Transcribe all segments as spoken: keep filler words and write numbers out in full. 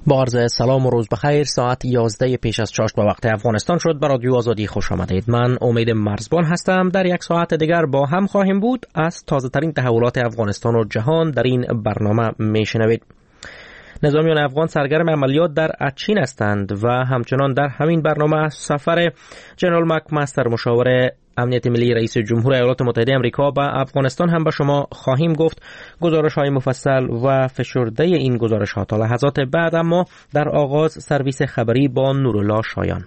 با عرض سلام و روز بخیر. ساعت یازده پیش از چاشت به وقت افغانستان شد. به رادیو آزادی خوش آمدید. من امید مرزبان هستم. در یک ساعت دیگر با هم خواهیم بود. از تازه ترین تحولات افغانستان و جهان در این برنامه میشنوید. نظامیان افغان سرگرم عملیات در اچین هستند و همچنان در همین برنامه سفر جنرال مکمستر مشاور امنیت ملی رئیس جمهور ایالات متحده آمریکا به افغانستان هم به شما خواهیم گفت. گزارش‌های مفصل و فشرده این گزارش‌ها تا لحظات بعد، اما در آغاز سرویس خبری با نورالله شایان.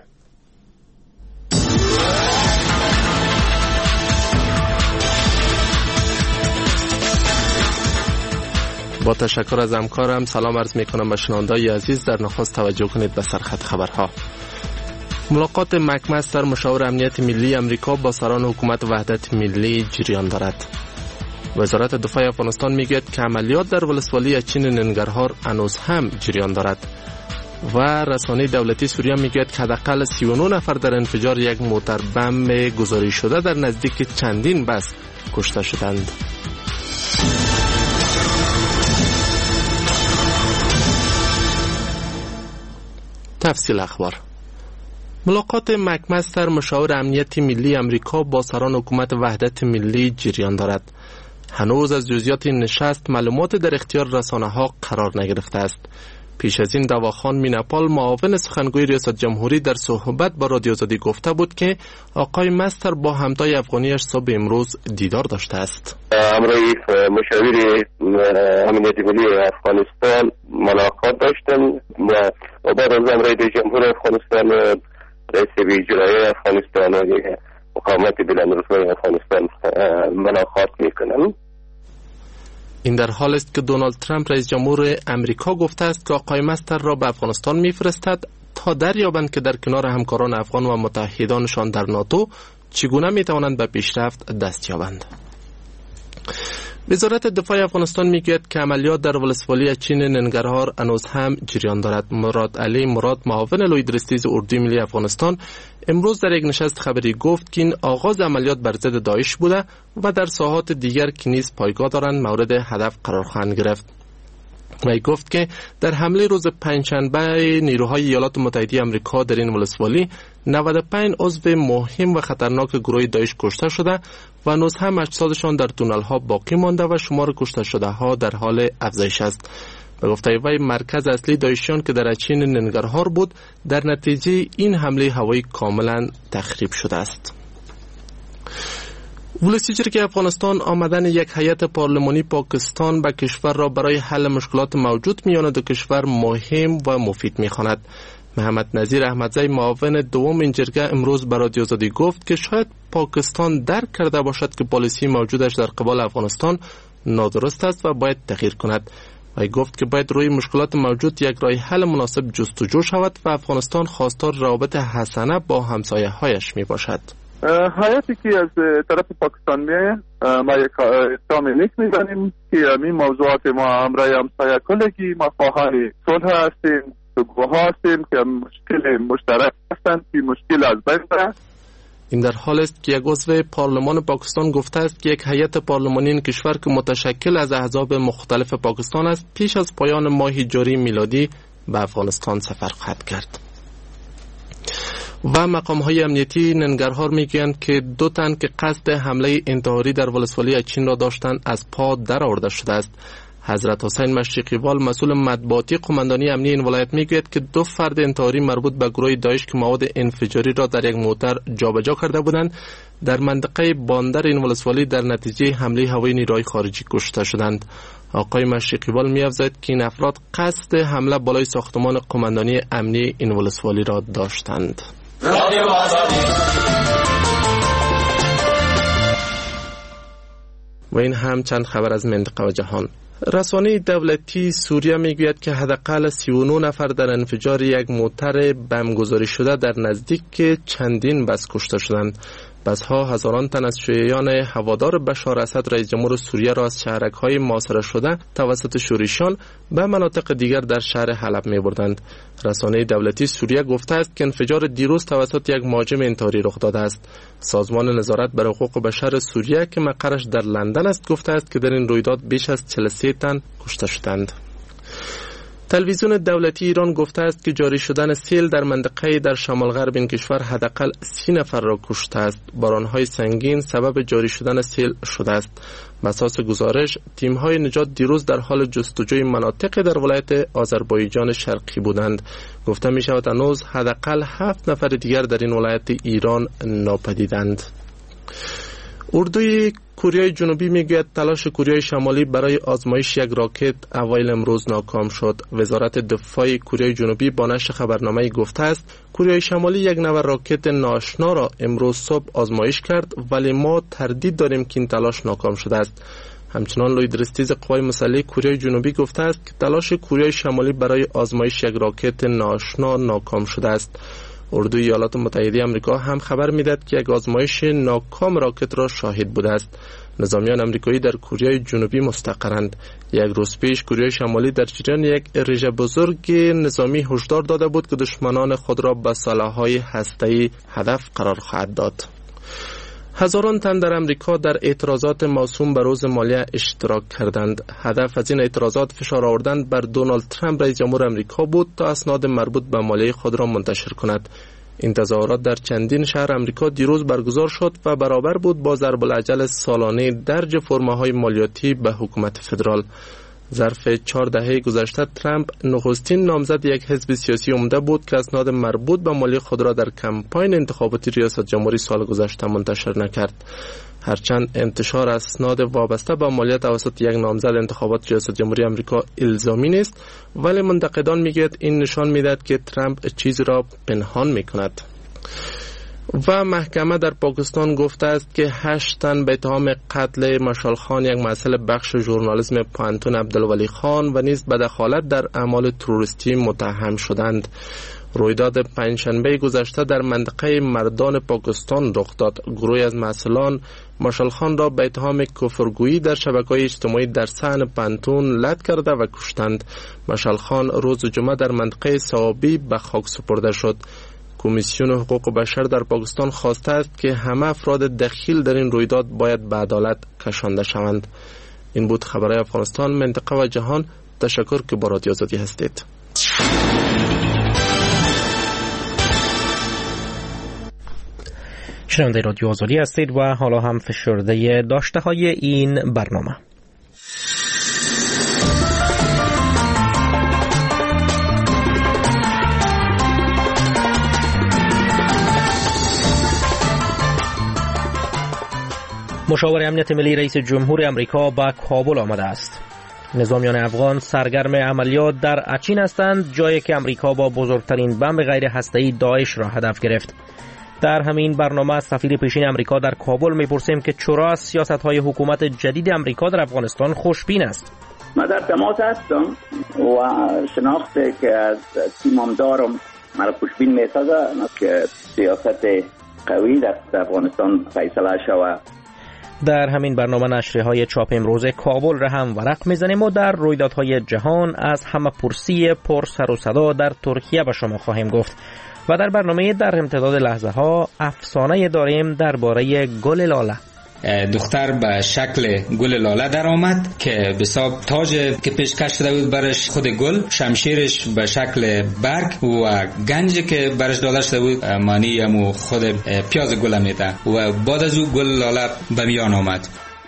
با تشکر از همکارم سلام عرض می‌کنم به شنونده‌های عزیز. در نخست توجه کنید به سرخط خبرها. ملاقات مکمستر مشاور امنیت ملی آمریکا با سران حکومت وحدت ملی جریان دارد. وزارت دفاع افغانستان میگوید که عملیات در ولسوالی اچین ننگرهار هنوز هم جریان دارد و رسانه دولتی سوریه میگوید که حداقل سی و نه نفر در انفجار یک موتر بم گذاری شده در نزدیک چندین بس کشته شدند. تفصیل اخبار. ملاقات مکمستر مشاور امنیت ملی آمریکا با سران حکومت وحدت ملی جریان دارد. هنوز از جزئیات این نشست معلومات در اختیار رسانه‌ها قرار نگرفته است. پیش از این دواخان میناپال معاون سخنگوی ریاست جمهوری در صحبت با رادیو آزادی گفته بود که آقای مستر با همتای افغانیش صبح امروز دیدار داشته است. امروز مشاور امنیت ملی افغانستان ملاقات داشتم و بعد از امروز رئیس جمهور افغانستان، رئیس اجرایی افغانستان و مقامات بلندرتبه افغانستان ملاقات میکنم. این در حال است که دونالد ترامپ رئیس جمهور امریکا گفته است که آقای مستر را به افغانستان میفرستد تا دریابند که در کنار همکاران افغان و متحدانشان در ناتو چگونه میتوانند به پیشرفت دست یابند. وزارت دفاع افغانستان میگوید که عملیات در ولسوالی اچین ننگرهار هنوز هم جریان دارد. مراد علی مراد معاون لوی درستیز اردوی ملی افغانستان امروز در یک نشست خبری گفت که این آغاز عملیات بر ضد داعش بوده و در ساحات دیگر که نیز پایگاه دارند مورد هدف قرار خواهند گرفت. وی گفت که در حمله روز پنجشنبه نیروهای ایالات متحده آمریکا در این ولسوالی نود و پنج عضو مهم و خطرناک گروه داعش کشته شده و هنوز هم اجسادشان در تونل‌ها باقی مانده و شمار کشته شده ها در حال افزایش است. به گفته وی مرکز اصلی داعشیان که در اچین ننگرهار بود در نتیجه این حمله هوایی کاملا تخریب شده است. ولسیجرگی افغانستان آمدن یک هیئت پارلمانی پاکستان به کشور را برای حل مشکلات موجود میان دو کشور مهم و مفید می‌خواند. محمد نظیر احمدزی معاون دوم این جرگه امروز به رادیو آزادی گفت که شاید پاکستان درک کرده باشد که پالیسی موجودش در قبال افغانستان نادرست است و باید تغییر کند. و گفت که باید روی مشکلات موجود یک راه حل مناسب جستجو شود و افغانستان خواستار روابط حسنه با همسایه‌هایش می باشد. حیاتی که از طرف پاکستان میه ما یک اتهام نیک میزنیم که این موضوعات ما امرای همسایه کلگی ما خواهان صلح هستیم، سوگوها هستیم که مشکل مشترک هستند که مشکل از بین بره. این در حال است که یک عضو پارلمان پاکستان گفته است که یک هیئت پارلمانی این کشور که متشکل از احزاب مختلف پاکستان است پیش از پایان ماه جاری میلادی به افغانستان سفر خواهد کرد. و مقام‌های امنیتی ننگرهار میگویند که دو تن که قصد حمله انتحاری در ولسوالی اچین را داشتند از پا درآورده شده است. حضرت حسین مشرقیوال مسئول مطبوعاتی قماندانی امنی این ولایت میگوید که دو فرد انتحاری مربوط به گروه داعش که مواد انفجاری را در یک موتر جابجا کرده بودند در منطقه باندر این ولسوالی در نتیجه حمله هوایی نیروهای خارجی کشته شدند. آقای مشرقیوال می‌افزاید که این افراد قصد حمله بالای ساختمان قماندانی امنی این ولسوالی را داشتند. و این هم چند خبر از منطقه و جهان. رسانه دولتی سوریه میگوید که حداقل سی و نه نفر در انفجار یک موتر بمبگذاری شده در نزدیک چندین بس کشته شدند. بسها هزاران تن از شیعیان هوادار بشار اسد رئیس جمهور سوریه را از شهرک‌های محاصره شده توسط شورشیان به مناطق دیگر در شهر حلب می‌بردند. رسانه دولتی سوریه گفته است که انفجار دیروز توسط یک مهاجم انتحاری رخ داده است. سازمان نظارت بر حقوق بشر سوریه که مقرش در لندن است گفته است که در این رویداد بیش از چهل و سه تن کشته شدند. تلویزیون دولتی ایران گفته است که جاری شدن سیل در منطقه در شمال غرب این کشور حداقل سی نفر را کشته است. بارانهای سنگین سبب جاری شدن سیل شده است. بر اساس گزارش، تیم‌های نجات دیروز در حال جستجوی مناطق در ولایت آذربایجان شرقی بودند. گفته می شود هنوز حداقل هفت نفر دیگر در این ولایت ایران ناپدیدند. اردوی کره جنوبی میگوید تلاش کره شمالی برای آزمایش یک راکت اوایل امروز ناکام شد. وزارت دفاع کره جنوبی با نشر خبرنامه گفته است کره شمالی یک نوع راکت ناآشنا را امروز صبح آزمایش کرد، ولی ما تردید داریم که این تلاش ناکام شده است. همچنان لوید رستیز قوای مسلح کره جنوبی گفته است که تلاش کره شمالی برای آزمایش یک راکت ناآشنا ناکام شده است. اردوی ایالات متحده آمریکا هم خبر می‌دهد که یک آزمایش ناکام راکت را شاهد بوده است. نظامیان آمریکایی در کره جنوبی مستقرند. یک روز پیش کره شمالی در جریان یک رژه بزرگ نظامی هشدار داده بود که دشمنان خود را به سلاح‌های هسته‌ای هدف قرار خواهد داد. هزاران تن در امریکا در اعتراضات موسوم به روز مالیه اشتراک کردند. هدف از این اعتراضات فشار آوردن بر دونالد ترامپ رئیس جمهور امریکا بود تا اسناد مربوط به مالیه خود را منتشر کند. این تظاهرات در چندین شهر امریکا دیروز برگزار شد و برابر بود با ضرب العجل سالانه درج فرماهای مالیاتی به حکومت فدرال. ظرف چهار دهه گذشته ترامپ نخستین نامزد یک حزب سیاسی عمده بود که اسناد مربوط به مالی خود را در کمپاین انتخاباتی ریاست جمهوری سال گذشته منتشر نکرد. هرچند انتشار اسناد وابسته به مالیات توسط یک نامزد انتخابات ریاست جمهوری آمریکا الزامی نیست، ولی منتقدان میگویند این نشان میدهد که ترامپ چیزی را پنهان میکند. و محکمه در پاکستان گفته است که هشت تن به اتهام قتل مشال خان، یک مسئول بخش ژورنالیسم پانتون عبدالولی خان و نیز به دخالت در اعمال تروریستی متهم شدند. رویداد پنجشنبه گذشته در منطقه مردان پاکستان رخ داد. گروهی از مسئولان مشال خان را به اتهام کفرگویی در شبکه‌های اجتماعی در صحن پانتون لط کرده و کشتند. مشال خان روز جمعه در منطقه صوابی به خاک سپرده شد. کمیسیون حقوق بشر در پاکستان خواسته است که همه افراد دخیل در این رویداد باید به عدالت کشانده شوند. این بود خبرهای افغانستان، منطقه و جهان. تشکر که با رادیو آزادی هستید. شنونده رادیو آزادی هستید و حالا هم فشرده داشته های این برنامه. مشاور امنیت ملی رئیس جمهور امریکا به کابل آمده است. نظامیان افغان سرگرم عملیات در اچین هستند، جایی که امریکا با بزرگترین بمب غیر هسته‌ای داعش را هدف گرفت. در همین برنامه سفیر پیشین امریکا در کابل می‌پرسیم که چرا از سیاست‌های حکومت جدید امریکا در افغانستان خوشبین است. من در تماس هستم و شناخته که از تیمم دارم مرا خوشبین می‌سازه که سیاست قوی در افغانستان فیصله شود. در همین برنامه نشریه‌های چاپ امروز کابل را هم ورق می‌زنیم و در رویدادهای جهان از همه پرسی پر سر و صدا در ترکیه به شما خواهیم گفت. و در برنامه در امتداد لحظه ها افسانه داریم درباره گل لاله. دختر به شکل گل لاله در آمد که به حساب تاج که پیشکش شده بود برش خود گل، شمشیرش به شکل برگ و گنجی که برش داده شده بود معنی همو خود پیاز گل میده و بعد از او گل لاله به میان آمد.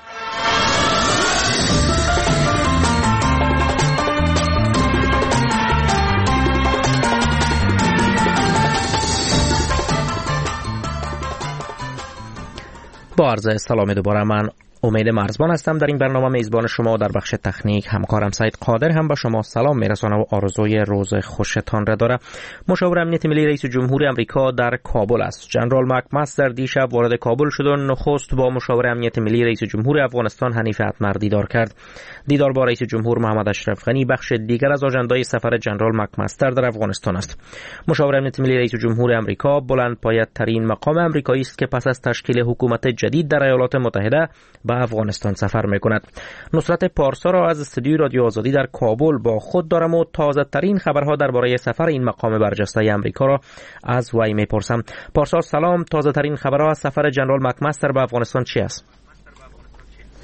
با عرض سلام دوباره، من امید مرزبان هستم. در این برنامه میزبان شما در بخش تکنیک همکارم سعید قادر هم به شما سلام میرسانه و آرزوی روز خوشتان را داره. مشاور امنیت ملی رئیس جمهور امریکا در کابل است. جنرال مکمستر دیشب وارد کابل شد و نخست با مشاور امنیت ملی رئیس جمهور افغانستان حنیف اتمر دیدار کرد. دیدار با رئیس جمهور محمد اشرف غنی بخش دیگر از آژندای سفر جنرال مکمستر در افغانستان است. مشاور امنیت ملی رئیس جمهور امریکا بلندپایه‌ترین مقام آمریکایی است که پس از تشکیل حکومت جدید در ایالات متحده به افغانستان سفر می‌کند. نصرت پارسا را از استودیوی رادیو آزادی در کابل با خود دارم و تازه ترین خبرها درباره سفر این مقام برجسته آمریکا را از وی می‌پرسم. پارسا سلام، تازه ترین خبرها از سفر جنرال مکمستر به افغانستان چی است؟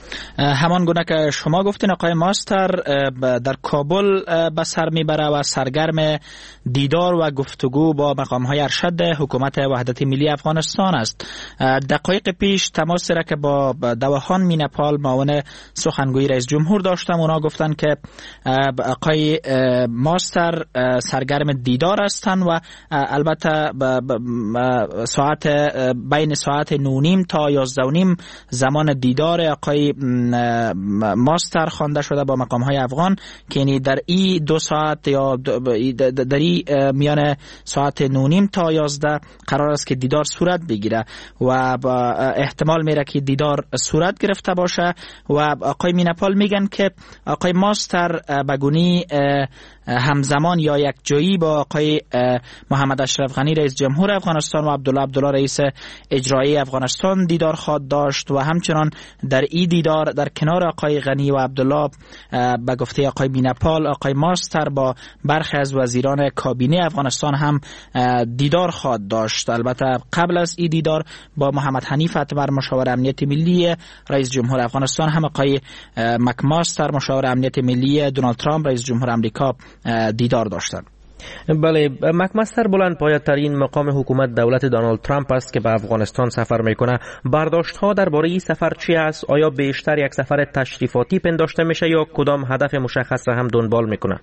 همان گونه که شما گفتین آقای ماستر در کابل به سر میبره و سرگرم دیدار و گفتگو با مقام‌های ارشد حکومت وحدت ملی افغانستان است. دقایق پیش تماسی را که با دواخان مینپال معاون سخنگوی رئیس جمهور داشتم، اونا گفتن که آقای ماستر سرگرم دیدار هستند و البته ساعت بین ساعت نو نیم تا یازده و نیم زمان دیدار آقای ماستر خوانده شده با مقام‌های افغان که یعنی در این دو ساعت یا در این میان ساعت نو نیم تا یازده قرار است که دیدار صورت بگیره و احتمال میره که دیدار صورت گرفته باشه و آقای مینپال میگن که آقای ماستر بگونی همزمان یا یک جایی با آقای محمد اشرف غنی رئیس جمهور افغانستان و عبدالله عبدالله رئیس اجرایی افغانستان دیدار خواهد داشت و همچنان در این دیدار در کنار آقای غنی و عبدالله به گفته آقای مینپال آقای ماستر با برخی از وزیران کابینه افغانستان هم دیدار خواهد داشت. البته قبل از این دیدار با محمد حنیف اتمر مشاور امنیت ملی رئیس جمهور افغانستان هم آقای مک ماستر مشاور امنیت ملی دونالد ترامپ رئیس جمهور آمریکا دیدار داشتند. بله، مکمستر بلندپایه‌ترین مقام حکومت دولت دونالد ترامپ است که به افغانستان سفر میکنه. برداشت‌ها درباره این سفر چی است؟ آیا بیشتر یک سفر تشریفاتی پنداشته میشه یا کدام هدف مشخص را هم دنبال میکنه؟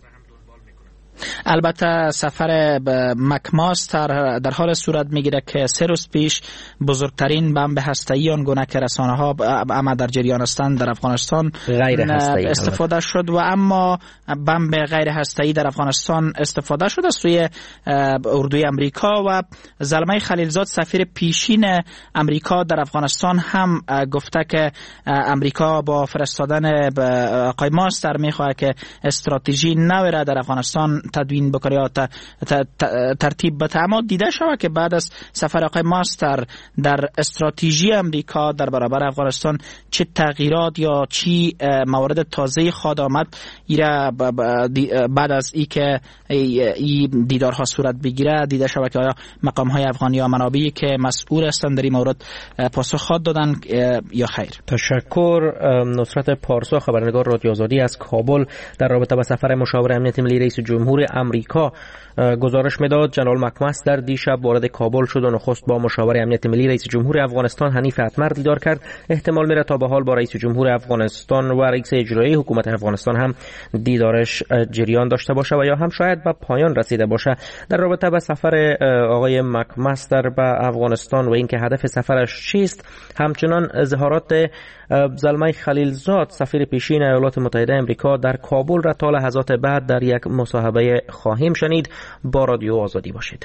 البته سفر مکماستر در حال صورت میگیره که سه روز پیش بزرگترین بمب هسته‌ای آنگونه که رسانه ها اما در جریان هستند در افغانستان غیر هسته‌ای استفاده شد و اما بمب غیر هسته‌ای در افغانستان استفاده شد از سوی اردوی امریکا و زلمه خلیلزاد سفیر پیشین امریکا در افغانستان هم گفته که امریکا با فرستادن آقای ماستر میخواد که استراتژی نوی را در افغانستان تدوین بکنه یا ترتیب بده. اما دیده شود که بعد از سفر آقای ماستر در استراتژی امریکا در برابر افغانستان چه تغییرات یا چی موارد تازه خواهد آمد، ایره بعد از ای که این دیدارها صورت بگیره دیده شود که آیا مقام های افغانی یا منابعی که مسئول هستند در این مورد پاسخ خواهد دادن یا خیر. تشکر. نصرت پارسا خبرنگار رادیو آزادی از کابل در رابطه با سفر مشاور امنیت ملی رئیس جمهور امریکا گزارش میداد. جنرال مکمستر دیشب وارد کابل شد و نخست با مشاور امنیت ملی رئیس جمهور افغانستان حنیف اتمر دیدار کرد. احتمال میره تا به حال با رئیس جمهور افغانستان و رئیس اجرایی حکومت افغانستان هم دیدارش جریان داشته باشه و یا هم شاید به پایان رسیده باشه. در رابطه با سفر آقای مکمستر به افغانستان و اینکه هدف سفرش چیست، همچنان اظهارات زلمه خلیلزاد سفیر پیشین ایالات متحده آمریکا در کابل را تا لحظات بعد در یک مصاحبه خواهیم شنید. با رادیو آزادی باشید.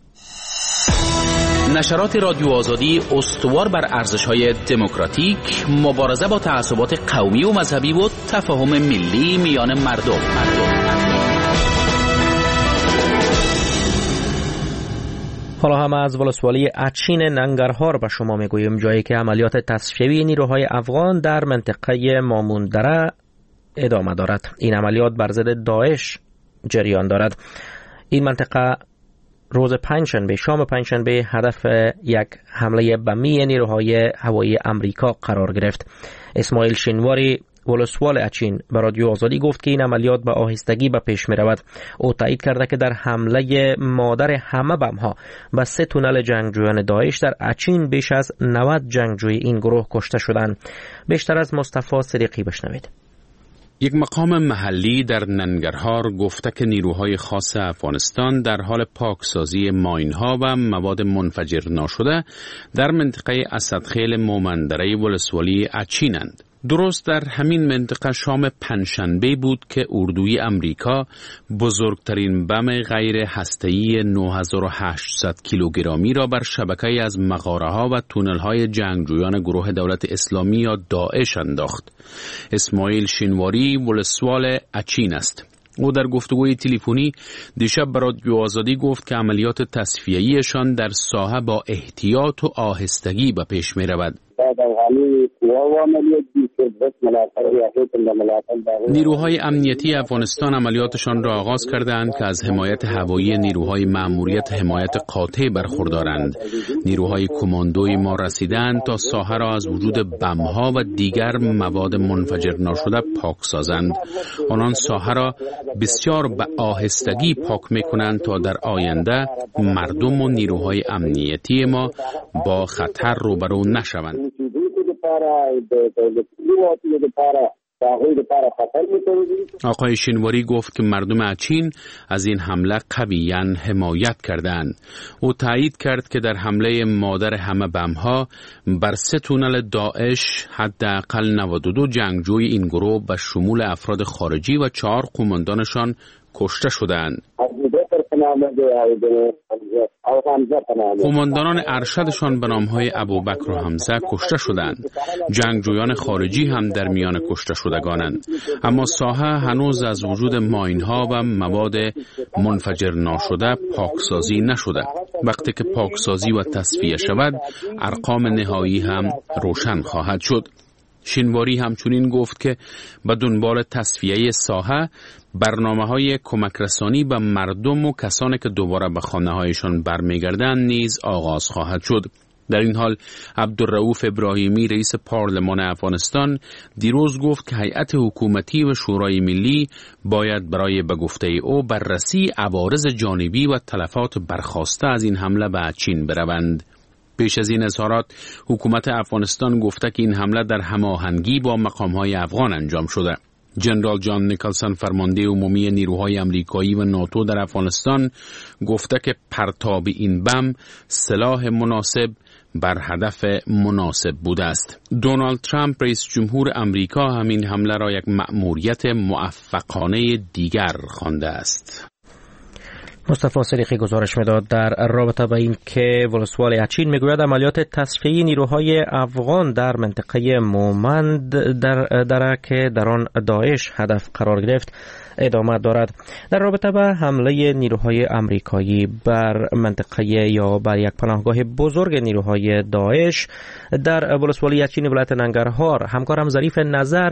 نشرات رادیو آزادی استوار بر ارزش‌های دموکراتیک، مبارزه با تعصبات قومی و مذهبی و تفاهم ملی میان مردم. حالا هم از ولسوالی اچین ننگرهار به شما میگوییم، جایی که عملیات تصفیه‌ای نیروهای افغان در منطقه ماموندره ادامه دارد. این عملیات بر ضد داعش جریان دارد. این منطقه روز پنجشنبه شام پنجشنبه هدف یک حمله بمی نیروهای هوایی امریکا قرار گرفت. اسماعیل شینواری ولسوال اچین به رادیو آزادی گفت که این عملیات به آهستگی به پیش می رود. او تایید کرده که در حمله مادر همه بم ها به سه تونل جنگجویان داعش در اچین بیش از نود جنگجوی این گروه کشته شدند. بیشتر از مصطفی صدیقی بشنوید. یک مقام محلی در ننگرهار گفته که نیروهای خاص افغانستان در حال پاکسازی ماین‌ها و مواد منفجر ناشده در منطقه اسدخیل مومندره ولسوالی اچینند. درست در همین منطقه شام پنجشنبه بود که اردوی امریکا بزرگترین بم غیر هسته‌ای نه هزار و هشتصد کیلوگرمی را بر شبکه‌ای از مغاره‌ها و تونل‌های جنگجویان گروه دولت اسلامی یا داعش انداخت. اسماعیل شینواری ولسوال اچین است. او در گفتگوی تلفنی دیشب به رادیو آزادی گفت که عملیات تصفیه‌ایشان در ساحه با احتیاط و آهستگی به پیش می رود. نیروهای امنیتی افغانستان عملیاتشان را آغاز کردند که از حمایت هوایی نیروهای مأموریت حمایت قاطع برخوردارند. نیروهای کماندوی ما رسیدند تا ساحه را از وجود بم‌ها و دیگر مواد منفجر ناشده پاک سازند. آنان ساحه را بسیار به آهستگی پاک می‌کنند تا در آینده مردم و نیروهای امنیتی ما با خطر روبرو نشوند. آقای شینواری گفت که مردم اچین از این حمله قویاً حمایت کردند. او تایید کرد که در حمله مادر همه بم‌ها بر سه تونل داعش حداقل نود و دو جنگجوی این گروه به شمول افراد خارجی و چهار قماندانشان کشته شدند. قماندانان ارشدشان به نام‌های ابوبکر و حمزه کشته شدند. جنگجویان خارجی هم در میان کشته شدگانند. اما ساحه هنوز از وجود ماین‌ها و مواد منفجر ناشده پاکسازی نشده. وقتی که پاکسازی و تصفیه شود، ارقام نهایی هم روشن خواهد شد. شینواری همچنین گفت که به دنبال تصفیه ساحه برنامه‌های کمک رسانی به مردم و کسانی که دوباره به خانه‌هایشان برمیگردند نیز آغاز خواهد شد. در این حال عبدالرؤوف ابراهیمی رئیس پارلمان افغانستان دیروز گفت که هیئت حکومتی و شورای ملی باید برای به گفته او بررسی عوارض جانبی و تلفات برخاسته از این حمله به چین بروند. پیش از این اظهارات حکومت افغانستان گفته که این حمله در هماهنگی با مقام‌های افغان انجام شده. جنرال جان نیکلسن فرمانده عمومی نیروهای امریکایی و ناتو در افغانستان گفته که پرتاب این بم سلاح مناسب بر هدف مناسب بوده است. دونالد ترامپ رئیس جمهور امریکا همین حمله را یک مأموریت موفقانه دیگر خوانده است. مصطفی صدیقی گزارش میداد در رابطه با این که ولسوالی اچین میگوید عملیات تصفیه نیروهای افغان در منطقه مومند در در که در آن داعش هدف قرار گرفت ادامه دارد. در رابطه با حمله نیروهای امریکایی بر منطقه یا بر یک پناهگاه بزرگ نیروهای داعش در ولسوالی اچین ولایت ننگرهار، همکارم ظریف نظر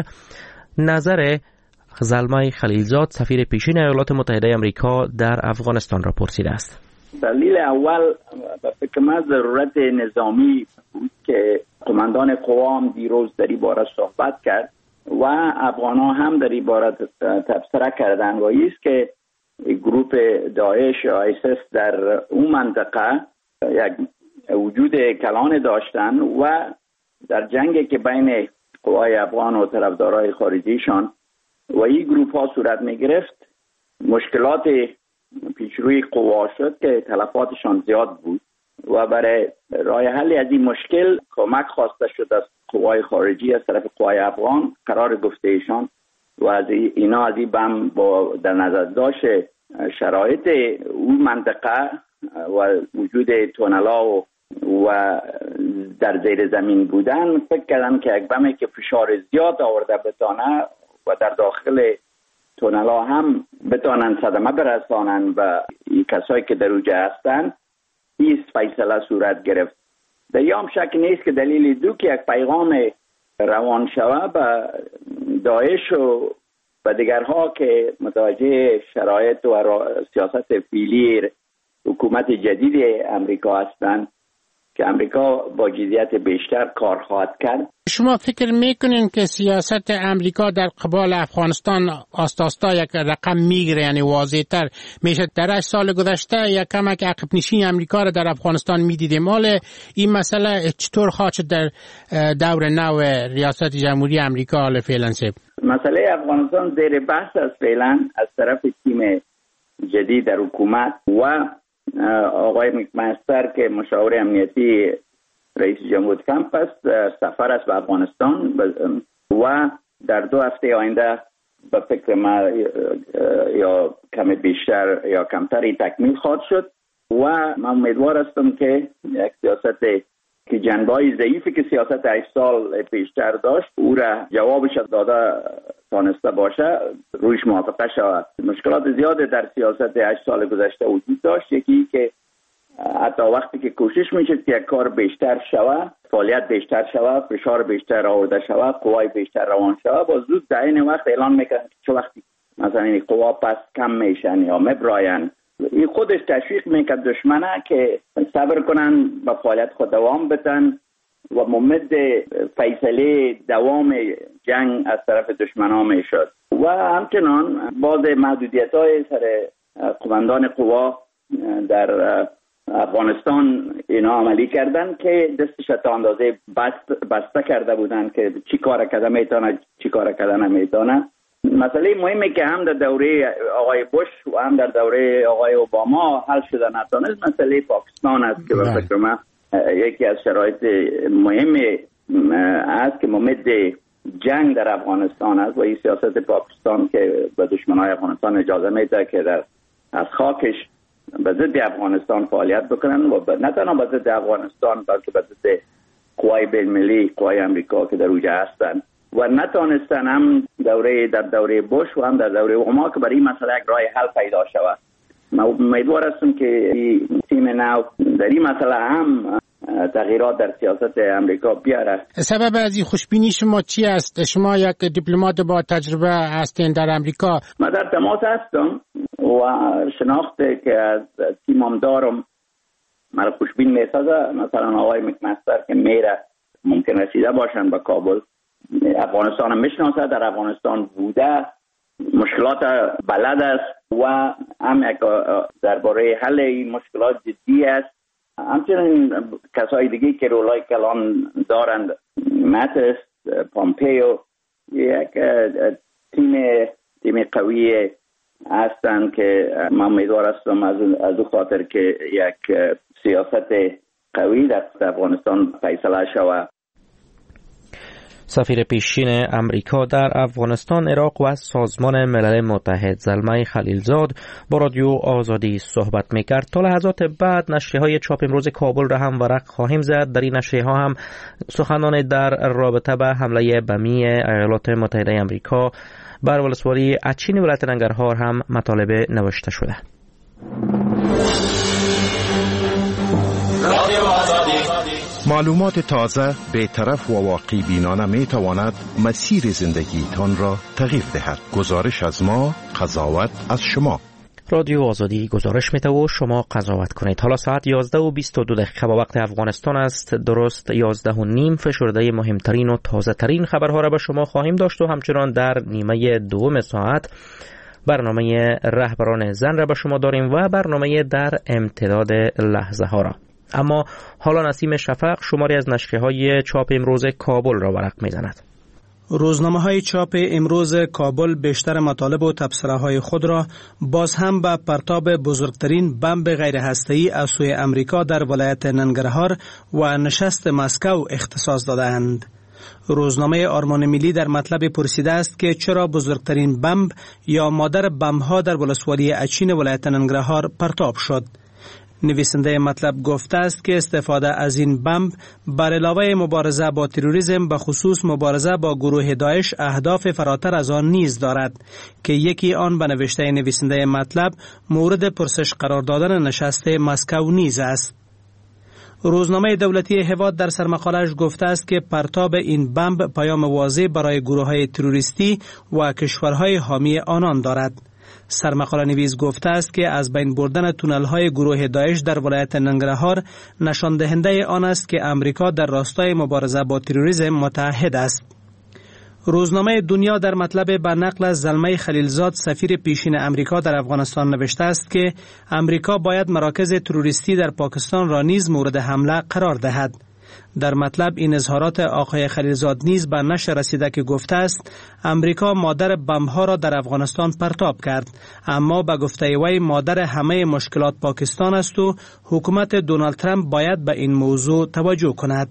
نظر زلمه خلیلزاد سفیر پیشین ایالات متحده آمریکا در افغانستان را پرسیده است. دلیل اول به فکر من ضرورت نظامی بود که قماندان قوام دیروز در این باره صحبت کرد و افغان‌ها هم در این باره تبصره کردند و ایست که گروپ داعش یا آیسیس در اون منطقه یک وجود کلان داشتن و در جنگی که بین قوای افغان و طرفدارای خارجیشان و این گروپ ها صورت می گرفت، مشکلات پیشروی قوا شد که تلفاتشان زیاد بود و برای راه حل از این مشکل کمک خواسته شد از قوای خارجی از طرف قوای افغان. قرار گفته ایشان و از اینا از این بم با در نظر داشت شرایط اون منطقه و وجود تونلا و و در زیر زمین بودن فکر کردن که یک بمی که فشار زیاد آورده بتانه و در داخل تونلا هم بتانن صدمه برسانن و این کسایی که در اوجه هستن، این فیصله صورت گرفت. در یام شک نیست که دلیل دو که یک پیغام روان شوه به داعش و به دیگرها که متوجه شرایط و سیاست فعلی حکومت جدید امریکا هستند که امریکا با جدیت بیشتر کار خواهد کرد. شما فکر میکنین که سیاست امریکا در قبال افغانستان آستاستا یک رقم میگیره، یعنی واضح تر میشه؟ در هشت سال گذشته یک کمک عقب نشینی امریکا را در افغانستان میدیدیم. حال این مسئله چطور خواهد شد در دور نو ریاست جمهوری امریکا حال فعلا؟ سب مسئله افغانستان زیر بحث است فعلا از طرف تیم جدید در حکومت و آقای مکمستر که مشاور امنیتی رئیس جمهور ترامپ است. سفر است به افغانستان و در دو هفته آینده به فکر ما یا کم بیشتر یا کمتری تکمیل خواهد شد و من امیدوار هستم که یک سیاست که جنبه‌های ضعیفی که سیاست هشت سال پیشتر داشت او را جوابش داده تانسته باشه، رویش موافقه شود. مشکلات زیاده در سیاست هشت سال گذشته وجود داشت. یکی که حتی وقتی که کوشش میشه که یک کار بیشتر شود فعالیت بیشتر شود، فشار بیشتر آورده شود، قوای بیشتر روان شود و زود در این وقت اعلان میکنن چه وقتی مثلا این قوا پس کم میشن یا مبراین. این خودش تشویق میکرد دشمنه که صبر کنن و فعالیت خود دوام بدن و ممد فیصله دوام جنگ از طرف دشمنان میشد. و همچنان بعض محدودیت های سر قماندان قوا در افغانستان اینا عملی کردن که دستش تا اندازه بست بسته کرده بودن که چی کار کرده میتونه چی کار کرده نمیتونه. مسئله مهمی که هم در دوره آقای بوش و هم در دوره آقای اوباما حل شده نتونست مسئله پاکستان است که به فکر من یکی از شرایط مهم است که ممد جنگ در افغانستان است و این سیاست پاکستان که به دشمنای افغانستان اجازه میده که در از خاکش به ضد افغانستان فعالیت بکنن و نه تنها به ضد افغانستان بلکه به ضد قوای بین‌المللی، قوای امریکا که در اونجا هستن و نتونستن هم دوره در دوره بوش و هم در دوره اوباما که برای این مسئله یک راه حل پیدا شود. من امیدوار هستم که این تیم نو در این مسئله هم تغییرات در سیاست امریکا بیاره. سبب از این خوشبینی شما چی است؟ شما یک دیپلمات با تجربه هستین در امریکا. من در تماس هستم و شناخت که از تیمم دارم مرا خوشبین میسازه. مثلا آقای مکمستر که میره ممکن رسیده باشن به کابل، افغانستان میشناسه، در افغانستان بوده، مشکلات بلد است و هم درباره حل این مشکلات جدی است. همچنین کسای دیگه که رولای کلان دارند، ماتس، پامپیو، یک تیم تیم قوی هستند که من امیدوار هستم از از خاطر که یک سیاست قوی در افغانستان فیصله شود. سفیر پیشین امریکا در افغانستان، عراق و سازمان ملل متحد زلمه خلیلزاد با رادیو آزادی صحبت میکرد. تا لحظات بعد نشریه های چاپ امروز کابل را هم ورق خواهیم زد. در این نشریه ها هم سخنان در رابطه به حمله بمی ایالات متحده امریکا بر ولسوالی اچین ولایت ننگرهار هم مطالب نوشته شده. معلومات تازه، بی‌طرف و واقعی بینانه می تواند مسیر زندگیتان را تغییر دهد. گزارش از ما، قضاوت از شما. رادیو آزادی گزارش میده و شما قضاوت کنید. حالا ساعت یازده و بیست و دو دقیقه با وقت افغانستان است. درست یازده و نیم فشرده مهمترین و تازه ترین خبرها را به شما خواهیم داشت و همچنان در نیمه دوم ساعت برنامه رهبران زن را به شما داریم و برنامه در امتداد لحظه ها را. اما حالا نسیم شفق شماری از نشریه‌های چاپ امروز کابل را ورق می‌زند. روزنامه‌های چاپ امروز کابل بیشتر مطالب و تبصره‌های خود را باز هم به پرتاب بزرگترین بمب غیرهسته‌ای از سوی امریکا در ولایت ننگرهار و نشست مسکو اختصاص دادند. روزنامه آرمان ملی در مطلب پرسیده است که چرا بزرگترین بمب یا مادر بمب‌ها در ولسوالی اچین ولایت ننگرهار پرتاب شد. نویسنده مطلب گفته است که استفاده از این بمب بر علاوه مبارزه با تروریسم به خصوص مبارزه با گروه داعش اهداف فراتر از آن نیز دارد که یکی آن به نوشته نویسنده مطلب مورد پرسش قرار دادن نشست مسکو نیز است. روزنامه دولتی هواد در سرمقاله‌اش گفته است که پرتاب این بمب پیام واضح برای گروه‌های تروریستی و کشورهای حامی آنان دارد. سرمقاله نویس گفته است که از بین بردن تونل‌های گروه داعش در ولایت ننگرهار نشان دهنده آن است که امریکا در راستای مبارزه با تروریسم متحد است. روزنامه دنیا در مطلب به نقل از زلمه خلیلزاد سفیر پیشین امریکا در افغانستان نوشته است که امریکا باید مراکز تروریستی در پاکستان را نیز مورد حمله قرار دهد. در مطلب این اظهارات آقای خلیلزاد نیز به نشر رسیده که گفته است امریکا مادر بمب‌ها را در افغانستان پرتاب کرد، اما به گفته وی مادر همه مشکلات پاکستان است و حکومت دونالد ترامپ باید به این موضوع توجه کند.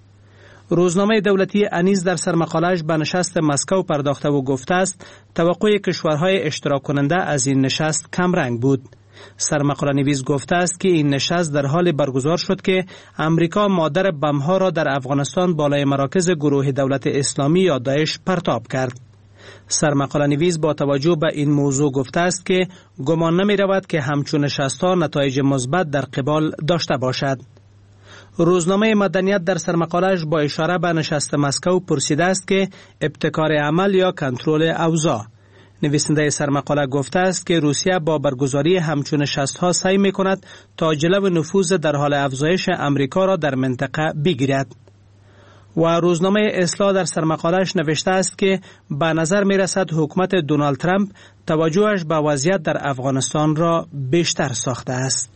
روزنامه دولتی انیس در سرمقاله‌اش به نشست مسکو پرداخته و گفته است توقع کشورهای اشتراک کننده از این نشست کم رنگ بود. سرمقاله نویس گفته است که این نشست در حال برگزار شد که امریکا مادر بمب‌ها را در افغانستان بالای مراکز گروه دولت اسلامی یا داعش پرتاب کرد. سرمقاله نویس با توجه به این موضوع گفته است که گمان نمی رود که همچون نشست‌ها نتایج مثبت در قبال داشته باشد. روزنامه مدنیت در سرمقاله‌اش با اشاره به نشست مسکو پرسیده است که ابتکار عمل یا کنترل اوضاع. نویسنده سرمقاله گفته است که روسیه با برگزاری همچون نشست‌ها سعی می‌کند تا جلو نفوذ در حال افزایش امریکا را در منطقه بگیرد. و روزنامه اصلاح در سرمقاله‌اش نوشته است که به نظر می‌رسد حکومت دونالد ترامپ توجهش به وضعیت در افغانستان را بیشتر ساخته است.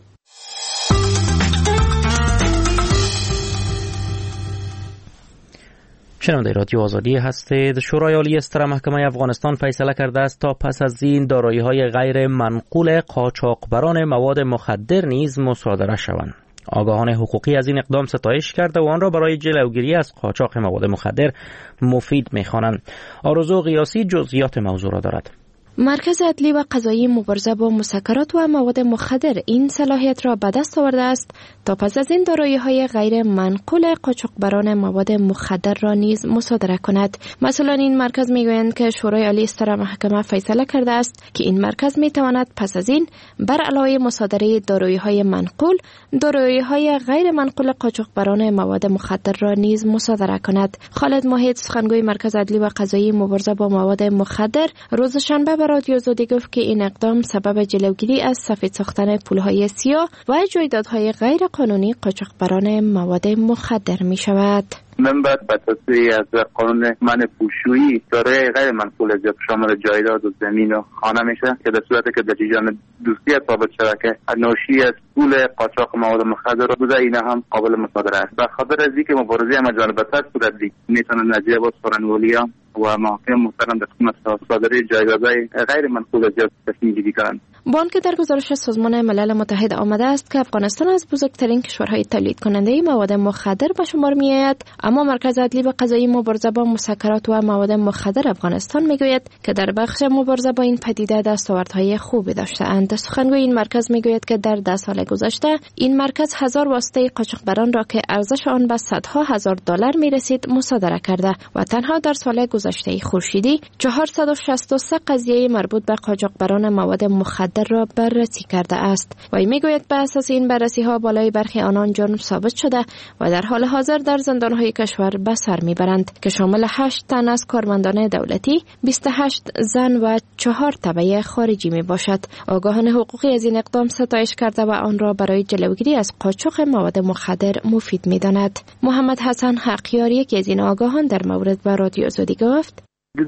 شنونده رادیو آزادی هستید. شورای عالی استر محکمه افغانستان فیصله کرده است تا پس از این دارایی‌های غیر منقول قاچاقبران مواد مخدر نیز مصادره شوند. آگاهان حقوقی از این اقدام ستایش کرده و آن را برای جلوگیری از قاچاق مواد مخدر مفید می‌خوانند. آرزو قیاسی جزئیات موضوع را دارد. مرکز عدلی و قضایی مبارزه با مسکرات و مواد مخدر این صلاحیت را به دست آورده است تا پس از این دارایی‌های غیر منقول قاچاقبران مواد مخدر را نیز مصادره کند. مسئولان این مرکز میگویند که شورای عالی استر محکمه فیصله کرده است که این مرکز میتواند پس از این بر علاوه مصادره دارایی‌های منقول، دارایی‌های غیر منقول قاچاقبران مواد مخدر را نیز مصادره کند. خالد موحد سخنگوی مرکز عدلی و قضایی مبارزه با مواد مخدر روز شنبه به رادیو آزادی گفت که این اقدام سبب جلوگیری از سفید ساختن پولهای سیاه و جایدادهای غیر قانونی قاچاقبران مواد مخدر می شود. من بعد به تصویه از قانون منع پولشویی دارای غیر منقول از شامل جایداد و زمین و خانه میشه که در صورتی که در جریان دوستی ثابت شده که ناشی از پول قاچاق مواد مخدر بوده، این هم قابل مصادره است. به خاطر از اینکه مبارزه ما جانبتر صورت بگیرد میتونه نتیجه با سخنگویان و محاکم محترم در خدمت صادره جایدادهای غیر منقول از تصمیم گیری کنند. بانک در گزارش سازمان ملل متحد آمده است که افغانستان از بزرگترین کشورهای تولید کننده مواد مخدر به شمار می آید، اما مرکز عدلی و قضایی مبارزه با مسکرات و مواد مخدر افغانستان می گوید که در بخش مبارزه با این پدیده دستاوردهای خوبی داشته‌اند. سخنگوی این مرکز می گوید که در ده سال گذشته این مرکز هزار واسطه قاچاقبران را که ارزش آن به صدها هزار دلار می رسید مصادره کرده و تنها در سال گذشته خورشیدی چهارصد و شصت و سه قضیه مربوط به قاچاقبران مواد مخدر را بررسی کرده است. وی میگوید به اساس این بررسی ها بالای برخی آنان جرم ثابت شده و در حال حاضر در زندان های کشور به سر میبرند که شامل هشت تن از کارمندان دولتی، بیست و هشت زن و چهار تبع خارجی می باشد. آگاهان حقوقی از این اقدام ستایش کرده و آن را برای جلوگیری از قاچاق مواد مخدر مفید میداند. محمد حسن حقیار یکی از این آگاهان در مورد با رادیو آزادی گفت: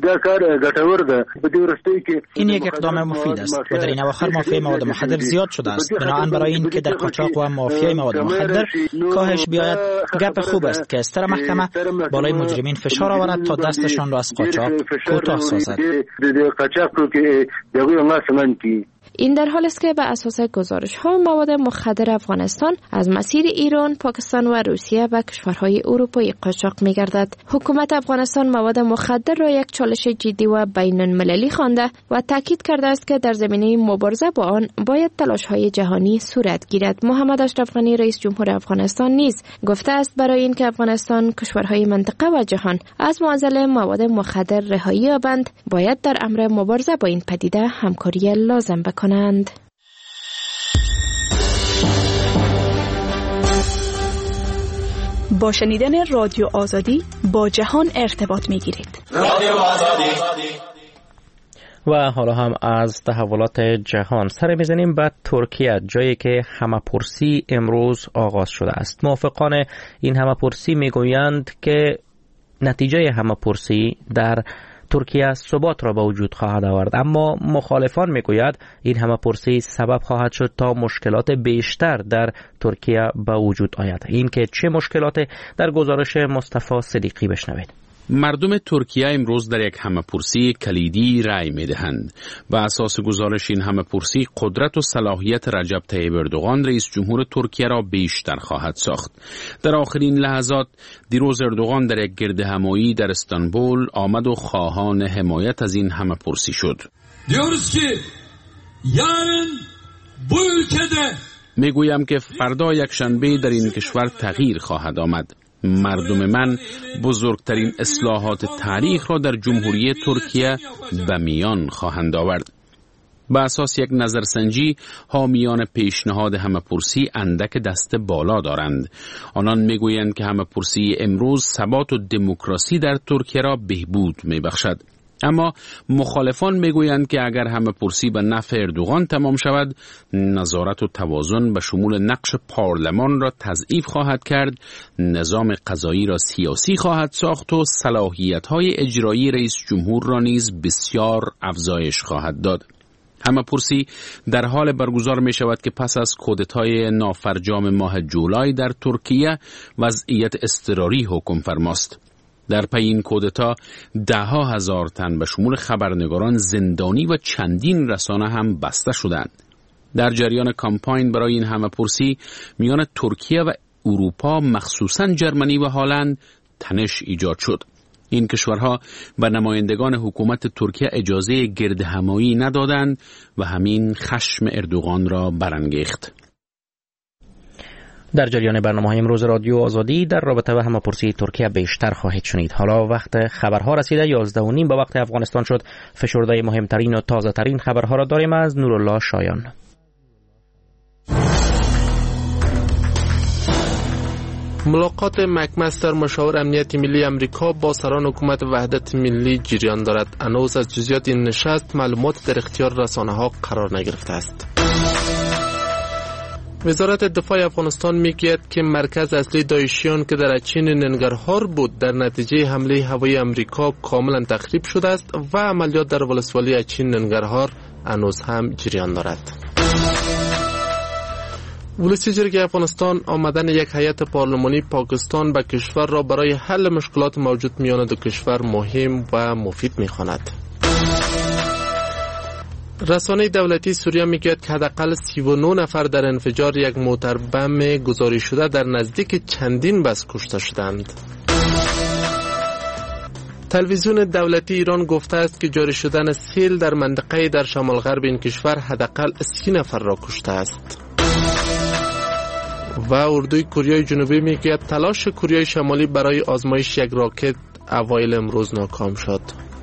این یک اقدام مفید است و در این اواخر مافیای مواد مخدر زیاد شده است. بنابراین برای این که در قاچاق و مافیای مواد مخدر کاهش بیاید، گپ خوب است که استر محکمه بالای مجرمین فشار آورد تا دستشان را از قاچاق کوتاه سازد. این در حال است که به اساس گزارش ها مواد مخدر افغانستان از مسیر ایران، پاکستان و روسیه به کشورهای اروپایی قاچاق می گردد. حکومت افغانستان مواد مخدر را یک چالش جدی و بین المللی خوانده و تاکید کرده است که در زمینه مبارزه با آن باید تلاش های جهانی صورت گیرد. محمد اشرف غنی رئیس جمهور افغانستان نیز گفته است برای اینکه افغانستان کشورهای منطقه و جهان از معضل مواد مخدر رهایی یابند، باید در امر مبارزه با این پدیده همکاری لازم بکنند. کنند. با شنیدن رادیو آزادی با جهان ارتباط می گیرید. رادیو آزادی. و حالا هم از تحولات جهان سر میزنیم به ترکیه، جایی که همه‌پرسی امروز آغاز شده است. موافقان این همه‌پرسی میگویند که نتیجه همه‌پرسی در ترکیه ثبات را به وجود خواهد آورد، اما مخالفان میگوید این همه‌پرسی سبب خواهد شد تا مشکلات بیشتر در ترکیه به وجود آید. این که چه مشکلات در گزارش مصطفی صدیقی بشنوید. مردم ترکیه امروز در یک همه‌پرسی کلیدی رأی می‌دهند. بر اساس گزارش این همه‌پرسی قدرت و صلاحیت رجب طیب اردوغان رئیس جمهور ترکیه را بیشتر خواهد ساخت. در آخرین لحظات دیروز اردوغان در یک گردهمایی در استانبول آمد و خواهان حمایت از این همه‌پرسی شد. دیyoruz ki yarın bu ülkede میگویم که فردا یک شنبه در این کشور تغییر خواهد آمد. مردم من بزرگترین اصلاحات تاریخ را در جمهوری ترکیه به میان خواهند آورد. به اساس یک نظرسنجی حامیان پیشنهاد همه‌پرسی اندک دست بالا دارند. آنان میگویند که همه‌پرسی امروز ثبات و دموکراسی در ترکیه را بهبود میبخشد. اما مخالفان میگویند که اگر همه‌پرسی به نفع اردوغان تمام شود، نظارت و توازن به شمول نقش پارلمان را تضعیف خواهد کرد، نظام قضایی را سیاسی خواهد ساخت و صلاحیت‌های اجرایی رئیس جمهور را نیز بسیار افزایش خواهد داد. همه‌پرسی در حال برگزار می شود که پس از کودتای نافرجام ماه جولای در ترکیه وضعیت اضطراری حکم فرماست. در پی این کودتا ده ها هزار تن به شمول خبرنگاران زندانی و چندین رسانه هم بسته شدند. در جریان کامپاین برای این همه‌پرسی میان ترکیه و اروپا مخصوصاً جرمنی و هلند تنش ایجاد شد. این کشورها به نمایندگان حکومت ترکیه اجازه گردهمایی ندادند و همین خشم اردوغان را برانگیخت. در جریان برنامه‌های امروز رادیو آزادی در رابطه با همه‌پرسی ترکیه بیشتر خواهید شنید. حالا وقت خبرها رسیده. یازده و نیم به وقت افغانستان شد. فشرده مهمترین و تازه ترین خبرها را داریم از نورالله شایان. ملاقات مکمستر مشاور امنیت ملی امریکا با سران حکومت وحدت ملی جریان دارد. هنوز از جزئیات این نشست معلومات در اختیار رسانه‌ها قرار نگرفته است. وزارت دفاع افغانستان میگوید که مرکز اصلی داعشیان که در اچین ننگرهار بود در نتیجه حمله هوایی امریکا کاملا تخریب شده است و عملیات در ولسوالی اچین ننگرهار هنوز هم جریان دارد. ولسی جرگه افغانستان آمدن یک هیئت پارلمانی پاکستان به کشور را برای حل مشکلات موجود میان دو کشور مهم و مفید می‌خواند. رسانه دولتی سوریه میگوید که حداقل سی و نه نفر در انفجار یک موتر بم گزارش شده در نزدیک چندین بس کشته شدند. تلویزیون دولتی ایران گفته است که جاری شدن سیل در منطقه در شمال غرب این کشور حداقل سی نفر را کشته است. و اردوی کره جنوبی میگوید تلاش کره شمالی برای آزمایش یک راکت اوایل امروز ناکام شد.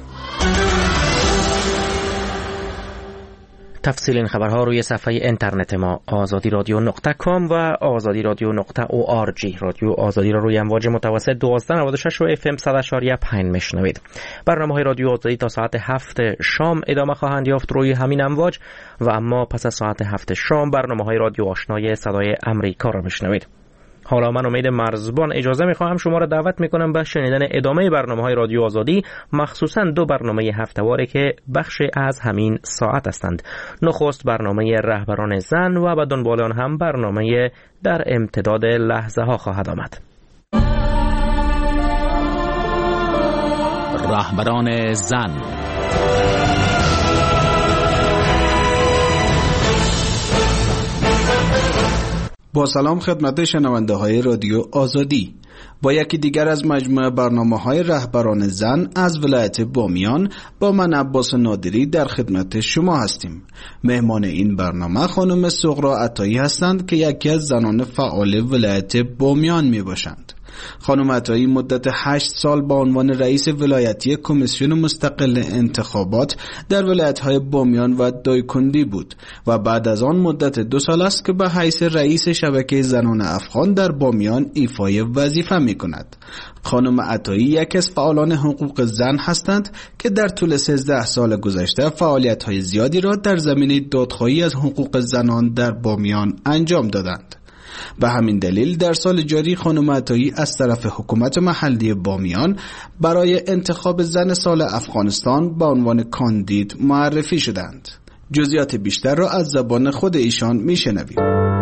تفصیل این خبرها روی صفحه اینترنت ما آزادی رادیو نقطه کام و آزادی رادیو نقطه او آر جی. رادیو آزادی را روی امواج متوسط دوازده نود و شش و اف ام صد و چهار و پنج میشنوید. برنامه‌های رادیو آزادی تا ساعت هفت شام ادامه خواهند یافت روی همین امواج و اما پس از ساعت هفت شام برنامه‌های رادیو آشنای صدای امریکا را میشنوید. حالا من امید مرزبان اجازه میخواهم شما را دعوت میکنم به شنیدن ادامه برنامه‌های رادیو آزادی، مخصوصاً دو برنامه هفته‌واره که بخش از همین ساعت هستند. نخست برنامه رهبران زن و به دنبال آن هم برنامه در امتداد لحظه ها خواهد آمد. رهبران زن. با سلام خدمت شنونده های رادیو آزادی. با یکی دیگر از مجموعه برنامه های رهبران زن از ولایت بامیان با من عباس نادری در خدمت شما هستیم. مهمان این برنامه خانم سغرا عطایی هستند که یکی از زنان فعال ولایت بامیان می باشند. خانم عطایی مدت هشت سال با عنوان رئیس ولایتی کمیسیون مستقل انتخابات در ولایت‌های بامیان و دایکندی بود و بعد از آن مدت دو سال است که به حیث رئیس شبکه زنان افغان در بامیان ایفای وظیفه می‌کند. خانم عطایی یک از فعالان حقوق زن هستند که در طول سیزده سال گذشته فعالیت‌های زیادی را در زمینه دادخواهی از حقوق زنان در بامیان انجام دادند. به همین دلیل در سال جاری خانم عطایی از طرف حکومت محلی بامیان برای انتخاب زن سال افغانستان به عنوان کاندید معرفی شدند. جزئیات بیشتر را از زبان خود ایشان میشنویم.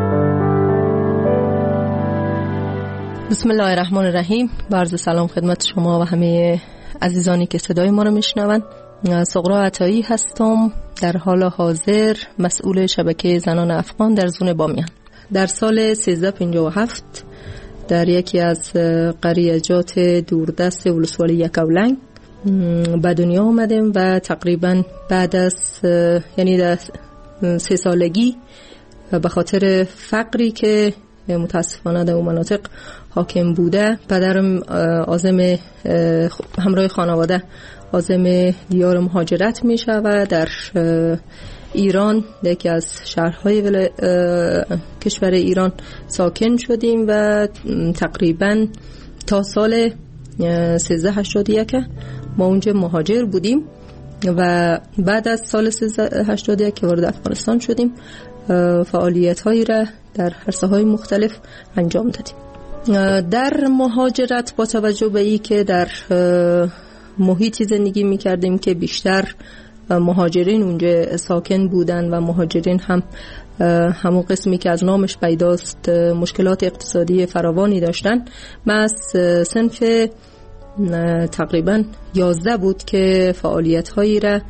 بسم الله الرحمن الرحیم. با عرض سلام خدمت شما و همه عزیزانی که صدای ما را میشنوند. سغرا عطایی هستم، در حال حاضر مسئول شبکه زنان افغان در زون بامیان. در سال سیزده پنجاه و هفت در یکی از قریجات دوردست ولسوالی یکاولنگ به دنیا آمدم و تقریبا بعد از یعنی در سه سالگی و به خاطر فقری که متاسفانه در اون مناطق حاکم بوده، پدرم عازم همراه خانواده عازم دیار مهاجرت می شود. در ایران، یکی از شهرهای ول... کشور ایران ساکن شدیم و تقریبا تا سال سیزده هشتاد و یک ما اونجا مهاجر بودیم و بعد از سال سیزده هشتاد و یک که وارد افغانستان شدیم فعالیت هایی را در عرصه های مختلف انجام دادیم. در مهاجرت با توجه به این که در محیطی زندگی می کردیم که بیشتر مهاجرین اونجا ساکن بودن و مهاجرین هم همون قسمی که از نامش پیداست مشکلات اقتصادی فراوانی داشتن. من از صنف تقریبا یازده بود که فعالیت هایی را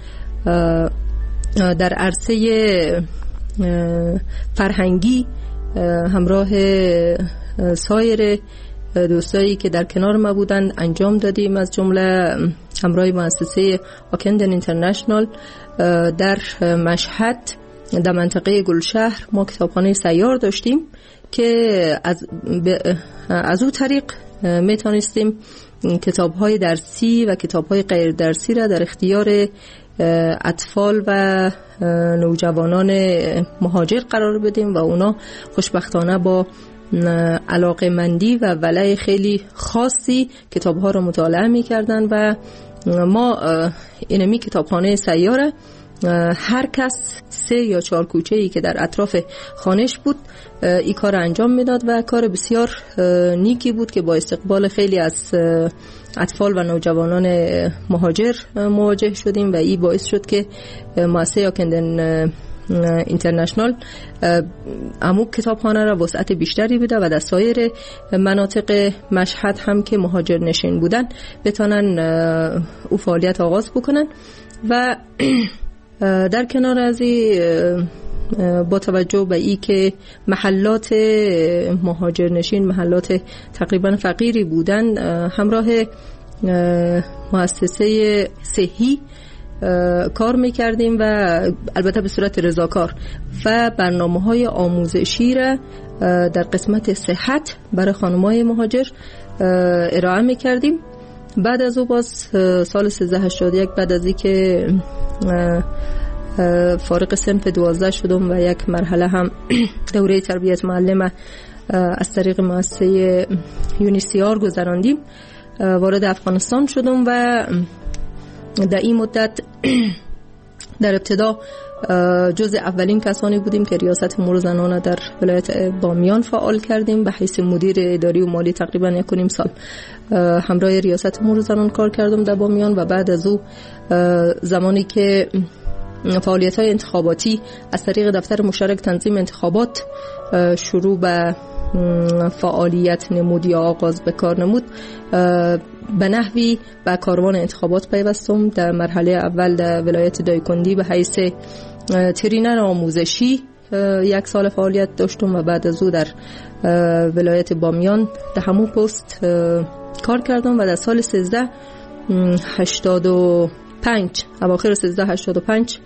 در عرصه فرهنگی همراه سایر دوستایی که در کنار ما بودند انجام دادیم، از جمله همراه مؤسسه آکندن اینترنشنال در مشهد در منطقه گلشهر ما کتابخانه سیار داشتیم که از, از او طریق میتونستیم کتاب‌های درسی و کتاب‌های غیر درسی را در اختیار اطفال و نوجوانان مهاجر قرار بدیم و اونا خوشبختانه با علاقه‌مندی و ولع خیلی خاصی کتاب‌ها را مطالعه می‌کردن و ما اینمی کتابخانه سیاره هر کس سه یا چهار کوچه‌ای که در اطراف خانش بود این کار انجام میداد و کار بسیار نیکی بود که با استقبال خیلی از اطفال و نوجوانان مهاجر مواجه شدیم و این باعث شد که مؤسسه آکندن اینترنشنال امو کتابخانه را وسعت بیشتری بده و در سایر مناطق مشهد هم که مهاجر نشین بودن بتونن او فعالیت آغاز بکنن. و در کنار از این با توجه به ای که محلات مهاجر نشین محلات تقریبا فقیری بودن، همراه مؤسسه صحی کار میکردیم و البته به صورت رضاکار و برنامه‌های آموزشی را در قسمت صحت برای خانم‌های مهاجر ارائه میکردیم. بعد از او باز سال سیزده هشتاد و یک بعد از اینکه فارغ صنف دوازده شدم و یک مرحله هم دوره تربیت معلم از طریق مؤسسه یونیسیار گذراندیم، وارد افغانستان شدم و در این مدت در ابتدا جز اولین کسانی بودیم که ریاست امور زنان در ولایت بامیان فعال کردیم. به حیث مدیر اداری و مالی تقریبا یک و نیم سال همراه ریاست امور زنان کار کردم در بامیان و بعد از او زمانی که فعالیت‌های انتخاباتی از طریق دفتر مشترک تنظیم انتخابات شروع به فعالیت نمود یا آغاز به کار نمود، به نحوی به کاروان انتخابات پیوستم. در مرحله اول در ولایت دایکندی به حیث ترینر آموزشی یک سال فعالیت داشتم و بعد از او در ولایت بامیان در همون پست کار کردم و در سال سیزده هشتاد و پنج اواخر سیزده هشتاد و پنج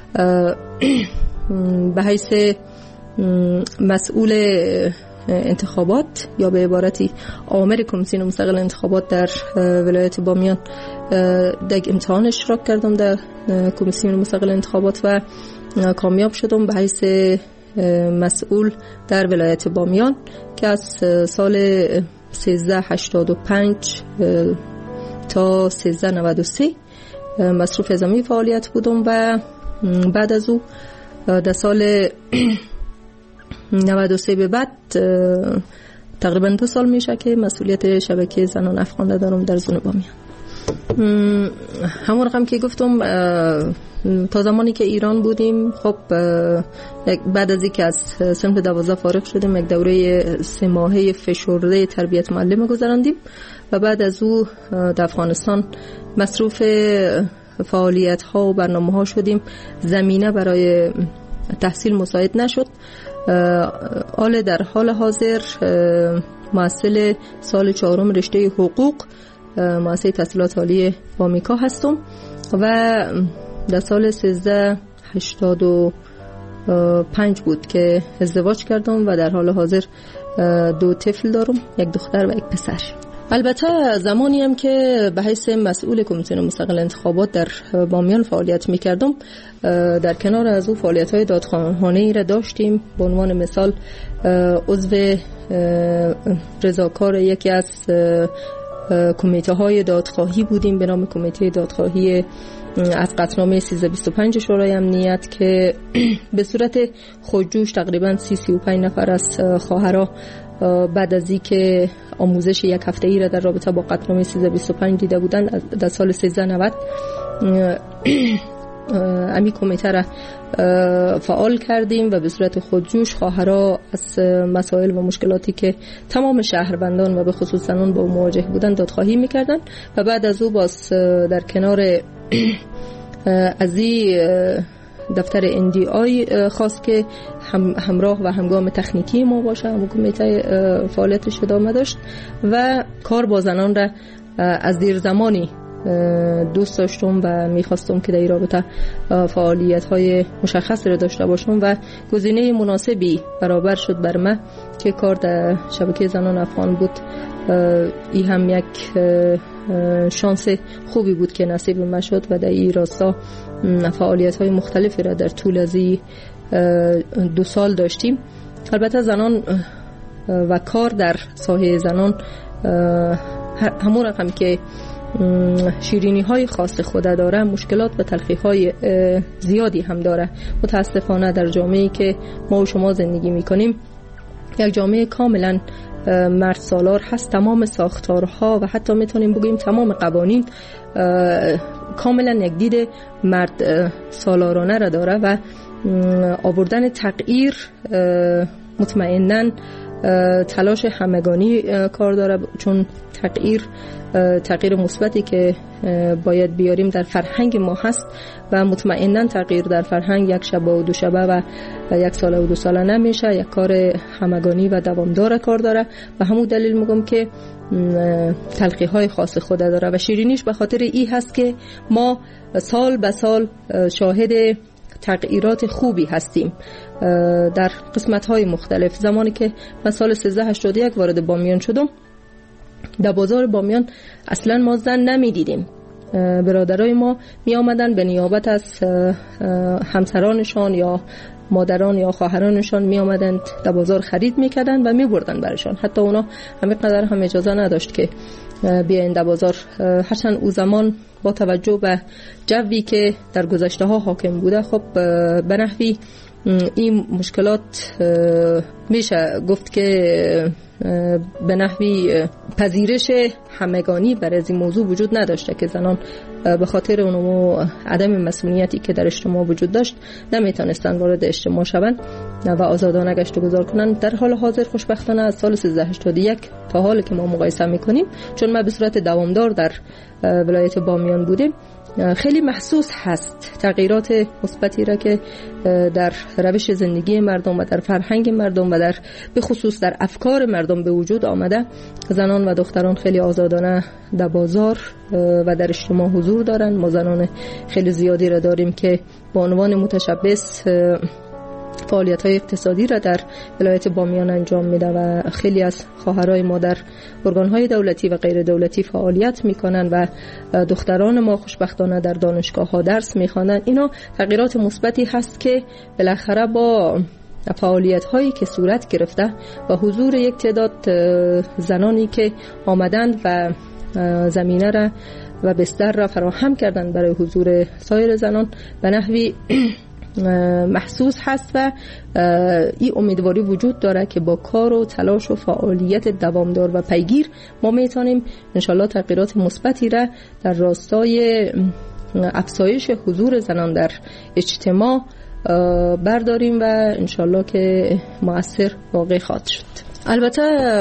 به حیث مسئول انتخابات یا به عبارتی آمر کمیسیون مستقل انتخابات در ولایت بامیان در امتحان اشتراک کردم در کمیسیون مستقل انتخابات و کامیاب شدم به حیث مسئول در ولایت بامیان که از سال سیزده هشتاد و پنج تا سیزده نود و سه مصروف نظامی فعالیت بودم و بعد از او در سال نود و سه به بعد تقریبا دو سال میشه که مسئولیت شبکه زنان افغان دارم در زون بامیان. همون رقم که گفتم تا زمانی که ایران بودیم، خب بعد از اینکه از صنف دوازده فارغ شدیم یک دوره سه ماهه فشرده تربیت معلم گذراندیم و بعد از او در افغانستان مصروف فعالیت ها و برنامه ها شدیم. زمینه برای تحصیل مساعد نشد. حال در حال حاضر محصل سال چهارم رشته حقوق مؤسسه تحصیلات عالی بامیکا هستم و در سال سیزده هشتاد و پنج بود که ازدواج کردم و در حال حاضر دو طفل دارم، یک دختر و یک پسر. البته زمانی هم که به حیث مسئول کمیته مستقل انتخابات در بامیان فعالیت می‌کردم، در کنار از او فعالیت‌های دادخواهانه‌ای را داشتیم. به عنوان مثال عضو رضاکار یکی از کمیته‌های دادخواهی بودیم به نام کمیته دادخواهی از قطعنامه سیزده بیست و پنج شورای امنیت که به صورت خودجوش تقریباً سی سی و پنج نفر از خواهرها بعد از اینکه آموزش یک هفته‌ای را در رابطه با قطعنامه سیزده بیست و پنج دیده بودند در سال سیزده نود امی کمیته را فعال کردیم و به صورت خودجوش خواهرها از مسائل و مشکلاتی که تمام شهروندان و به خصوص زنان با مواجه بودند دادخواهی می‌کردند و بعد از او باز در کنار از این دفتر ان دی آی خواست که هم همراه و همگام تکنیکی ما باشه. هم کمیته فعالیتش ادامه داشت و کار با زنان را از دیر زمانی دوست داشتم و میخواستم که در این رابطه فعالیت های مشخص را داشته باشم و گزینه مناسبی برابر شد بر من که کار در شبکه زنان افغان بود. این هم یک شانس خوبی بود که نصیب من شد و در این راستا فعالیت های مختلفی را در طول از این دو سال داشتیم. البته زنان و کار در ساحه زنان همون رقم که شیرینی های خاص خود داره، مشکلات و تلخی های زیادی هم داره. متاسفانه در جامعه‌ای که ما و شما زندگی میکنیم یک جامعه کاملا مرد سالار هست. تمام ساختارها و حتی میتونیم بگیم تمام قوانین کاملا یک دید مرد سالارانه را داره و آوردن تغییر مطمئناً تلاش همگانی کار داره، چون تغییر تغییر مثبتی که باید بیاریم در فرهنگ ما هست و مطمئناً تغییر در فرهنگ یک شبه و دو شبه و یک ساله و دو ساله نمیشه. یک کار همگانی و دوامدار کار داره و همون دلیل میگم که تلخی های خاص خود داره و شیرینیش به خاطر این هست که ما سال به سال شاهد تغییرات خوبی هستیم در قسمت‌های مختلف. زمانی که من سال سیزده هشتاد و یک وارد بامیان شدم، در بازار بامیان اصلا ما زن نمی‌دیدیم. برادرای ما می آمدن به نیابت از همسرانشان یا مادران یا خواهرانشان می آمدند در بازار خرید می‌کردند و می‌بردن برشان. حتی اونا همین قدر هم اجازه نداشت که بیاین در بازار. هرچند او زمان با توجه به جوی که در گذشته ها حاکم بوده، خب به نحوی این مشکلات میشه گفت که به نحوی پذیرش همگانی برای این موضوع وجود نداشته که زنان به خاطر اون عدم مسئولیتی که در اجتماع وجود داشت نمیتونستن وارد اجتماع شوند و آزادانه گشت و گذار کنن. در حال حاضر خوشبختانه از سال سیزده هشتاد و یک تا حالی که ما مقایسه میکنیم، چون ما به صورت دوامدار در ولایت بامیان بودیم، خیلی محسوس هست تغییرات مثبتی را که در روش زندگی مردم و در فرهنگ مردم و در به خصوص در افکار مردم به وجود آمده. زنان و دختران خیلی آزادانه در بازار و در اجتماع حضور دارن. ما زنان خیلی زیادی را داریم که به عنوان متشبث فعالیت‌های اقتصادی را در ولایت بامیان انجام میده و خیلی از خواهرای ما در ارگان‌های دولتی و غیر دولتی فعالیت میکنن و دختران ما خوشبختانه در دانشگاه‌ها درس میخوانن. اینا تغییرات مثبتی هست که بالاخره با فعالیت‌هایی که صورت گرفته و حضور یک تعداد زنانی که آمدند و زمینه را و بستر را فراهم کردند برای حضور سایر زنان به نحوی محسوس هست و این امیدواری وجود داره که با کار و تلاش و فعالیت دوامدار و پیگیر ما میتونیم انشالله تغییرات مثبتی را در راستای افزایش حضور زنان در اجتماع برداریم و انشالله که مؤثر واقع خواهد شد. البته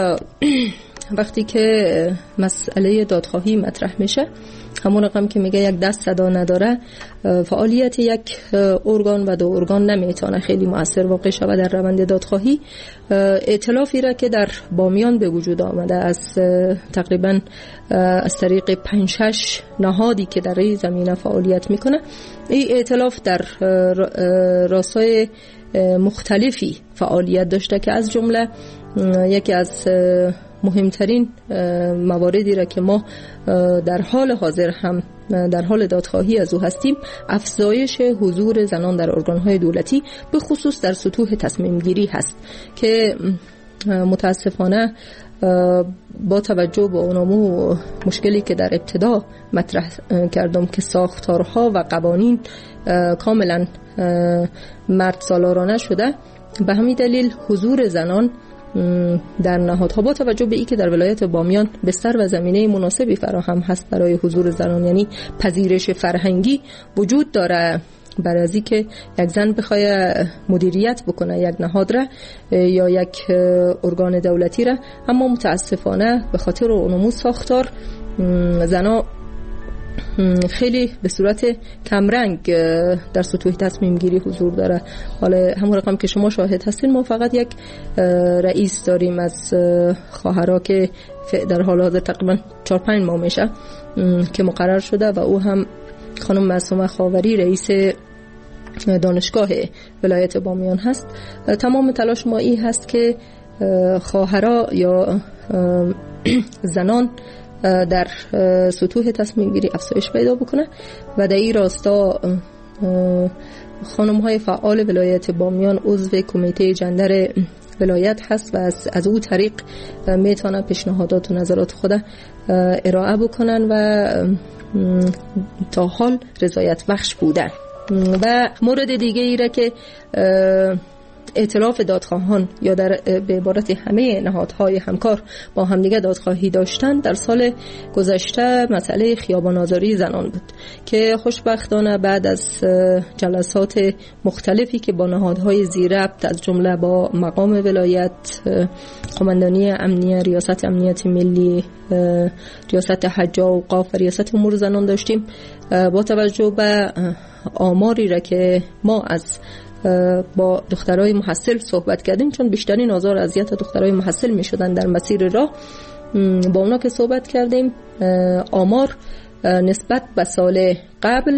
وقتی که مسئله دادخواهی مطرح میشه، همون رقم که میگه یک دست صدا نداره، فعالیت یک ارگان و دو ارگان نمیتونه خیلی مؤثر واقع شود در روند دادخواهی. ائتلافی را که در بامیان به وجود آمده از تقریبا از طریق پنج شش نهادی که در این زمینه فعالیت میکنه، این ائتلاف در راستای مختلفی فعالیت داشته که از جمله یکی از مهمترین مواردی را که ما در حال حاضر هم در حال دادخواهی از او هستیم افزایش حضور زنان در ارگان‌های دولتی به خصوص در سطوح تصمیم گیری هست که متاسفانه با توجه به اونمو مشکلی که در ابتدا مطرح کردم که ساختارها و قوانین کاملا مرد سالارانه شده، به همین دلیل حضور زنان در نهادها با توجه به ای که در ولایت بامیان بستر و زمینه مناسبی فراهم هست برای حضور زنان، یعنی پذیرش فرهنگی وجود داره برای از که یک زن بخواه مدیریت بکنه یک نهاد را یا یک ارگان دولتی را، اما متاسفانه به خاطر اونمو ساختار زنا خیلی به صورت کمرنگ در سطوح تصمیم گیری حضور داره. حالا همون رقم که شما شاهد هستین، ما فقط یک رئیس داریم از خواهرها که در حال حاضر تقریبا چهار پنج ماه میشه که مقرر شده و او هم خانم معصومه خاوری رئیس دانشگاه ولایت بامیان هست. تمام تلاش ما این هست که خواهرها یا زنان در سطوح تصمیم گیری افزایش پیدا بکنه و در این راستا خانم های فعال ولایت بامیان عضو کمیته جندر ولایت هست و از, از او طریق میتونه پیشنهادات و نظرات خود ارائه بکنن و تا حال رضایت بخش بودن. و مورد دیگه ای را که ائتلاف دادخواهان یا در به عبارت همه نهادهای همکار با همدیگه دادخواهی داشتن در سال گذشته مسئله خیابان آزاری زنان بود که خوشبختانه بعد از جلسات مختلفی که با نهادهای زیربط از جمله با مقام ولایت، قماندانی امنیه، ریاست امنیت ملی، ریاست حج و اوقاف و ریاست امور زنان داشتیم، با توجه به آماری را که ما از با دخترای محصل صحبت کردیم، چون بیشترین آزار و اذیت دخترای محصل می شدن در مسیر راه، با اونا که صحبت کردیم آمار نسبت به سال قبل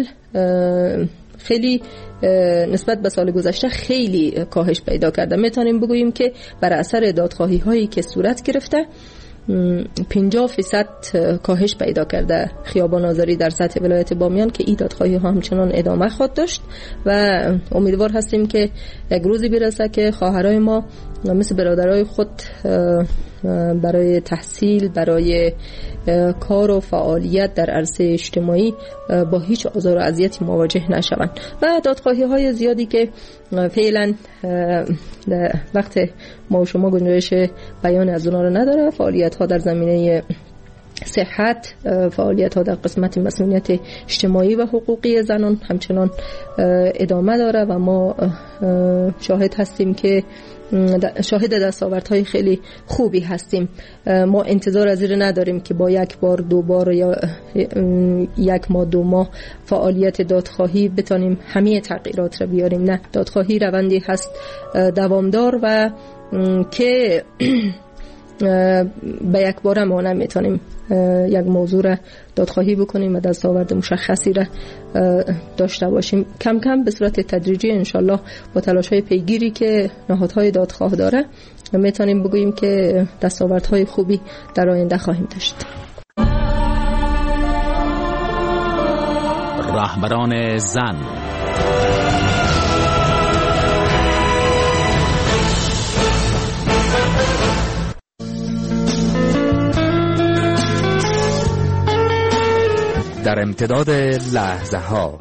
خیلی نسبت به سال گذشته خیلی کاهش پیدا کرده. میتونیم بگوییم که بر اثر دادخواهی هایی که صورت گرفته پنجاه فیصد کاهش پیدا کرده خیابان آزاری در سطح ولایت بامیان که این دادخواهی ها همچنان ادامه خواهد داشت و امیدوار هستیم که یک روزی برسه که خواهرای ما مثل برادرای خود برای تحصیل، برای کار و فعالیت در عرصه اجتماعی با هیچ آزار و اذیتی مواجه نشوند. و دادخواهی های زیادی که فعلا وقت ما و شما گنجایش بیان از اونها رو نداره، فعالیت ها در زمینه صحت، فعالیت ها در قسمت مسئولیت اجتماعی و حقوقی زنان همچنان ادامه داره و ما شاهد هستیم که شاهد دستاوردهای خیلی خوبی هستیم. ما انتظار از این نداریم که با یک بار دو بار یا یک ماه دو ماه فعالیت دادخواهی بتانیم همه تغییرات را بیاریم. نه، دادخواهی روندی هست دوامدار و که به یک بار ما نمیتونیم یک موضوع را دادخواهی بکنیم و دستاورد مشخصی را داشته باشیم. کم کم به صورت تدریجی انشالله با تلاش های پیگیری که نهادهای دادخواه داره میتونیم بگوییم که دستاوردهای خوبی در آینده خواهیم داشت. رهبران زن. در امتداد لحظه ها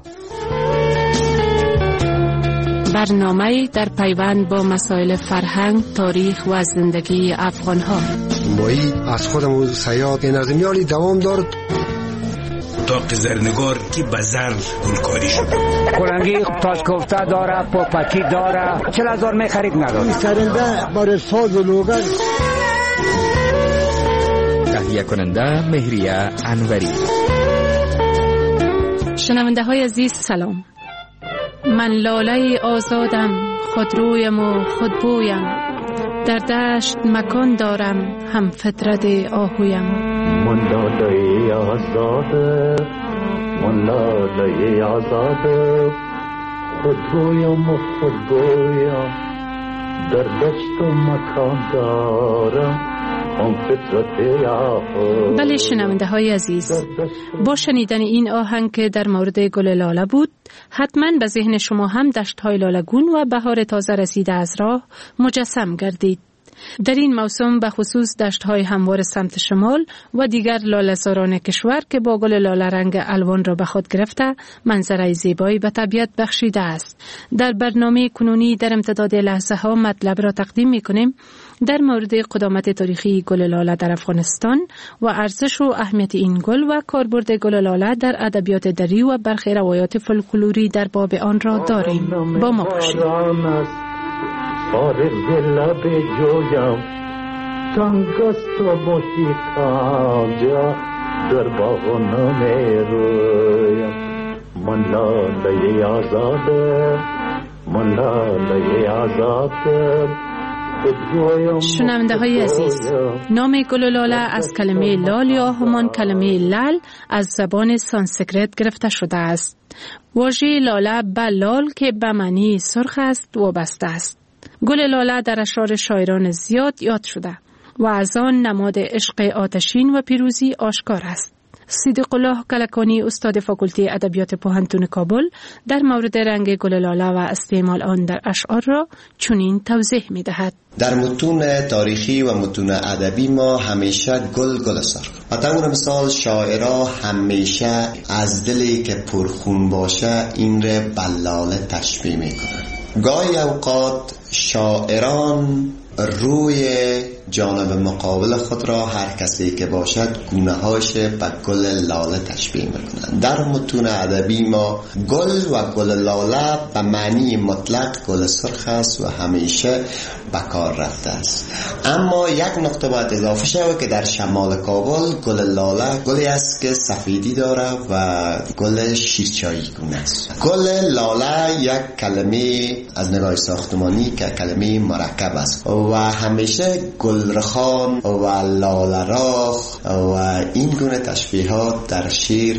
برنامه در پیوند با مسائل فرهنگ، تاریخ و زندگی افغان ها. مایی از خودمون سیاد نظمیالی دوام دارد تا زرنگار که بزر گلکاری شده. کلنگی تاج کوفته داره، پاپکی داره، چل هزار می خرید نداره. سرنده بار ساز و لوگر. تهیه کننده مهریه انوری. شنونده های عزیز سلام. من لاله آزادم، خودرویم و خودبویم، در دشت مکان دارم، هم فطرت آهویم. من لاله آزاده، من لاله آزاده، خودرویم و خودبویم، در دشت مکان دارم، بله شنونده های عزیز، با شنیدن این آهنگ که در مورد گل لاله بود، حتما به ذهن شما هم دشت های لالگون و بهار تازه رسیده از راه مجسم گردید. در این موسم به خصوص دشت‌های هموار سمت شمال و دیگر لاله‌زاران کشور که با گل لاله رنگ الوان را به خود گرفته منظره زیبایی به طبیعت بخشیده است. در برنامه کنونی در امتداد لحظه ها مطلب را تقدیم می‌کنیم در مورد قدامت تاریخی گل لاله در افغانستان و ارزش و اهمیت این گل و کاربرد گل لاله در ادبیات دری و برخی روایات فولکلوری در باب آن را داریم. با ما باشید. فارغ لب جویم تنگست و محیطم جا در باغ نمیرویم من لاله آزاده من لاله آزاده. شنونده های عزیز، نام گل لاله از کلمه لال یا همان کلمه لال از زبان سانسکریت گرفته شده است. واژه لاله به لال که به معنی سرخ است وابسته است. گل لاله در اشعار شاعران زیاد یاد شده و از آن نماد عشق آتشین و پیروزی آشکار است. صدیق الله کلکانی استاد فاکولته ادبیات پوهنتون کابل در مورد رنگ گل لاله و استعمال آن در اشعار را چنین توضیح می دهد. در متون تاریخی و متون ادبی ما همیشه گل گل سرخ. مثلا مثال شاعرها همیشه از دلی که پرخون باشه این را به لاله تشبیه میکنن. گاهی اوقات شاعران روی جانب مقابل خود را هر کسی که باشد گونه هاش به گل لاله تشبیه میکنند. در متون ادبی ما گل و گل لاله به معنی مطلق گل سرخ است و همیشه به کار رفته است. اما یک نقطه باید اضافه شود که در شمال کابل گل لاله گلی است که سفیدی داره و گل شیرچایی گونه است. گل لاله یک کلمه از نگاه ساختمانی که کلمه مرکب است و همیشه گلرخان و لاله‌راخ و این گونه تشبیهات در شعر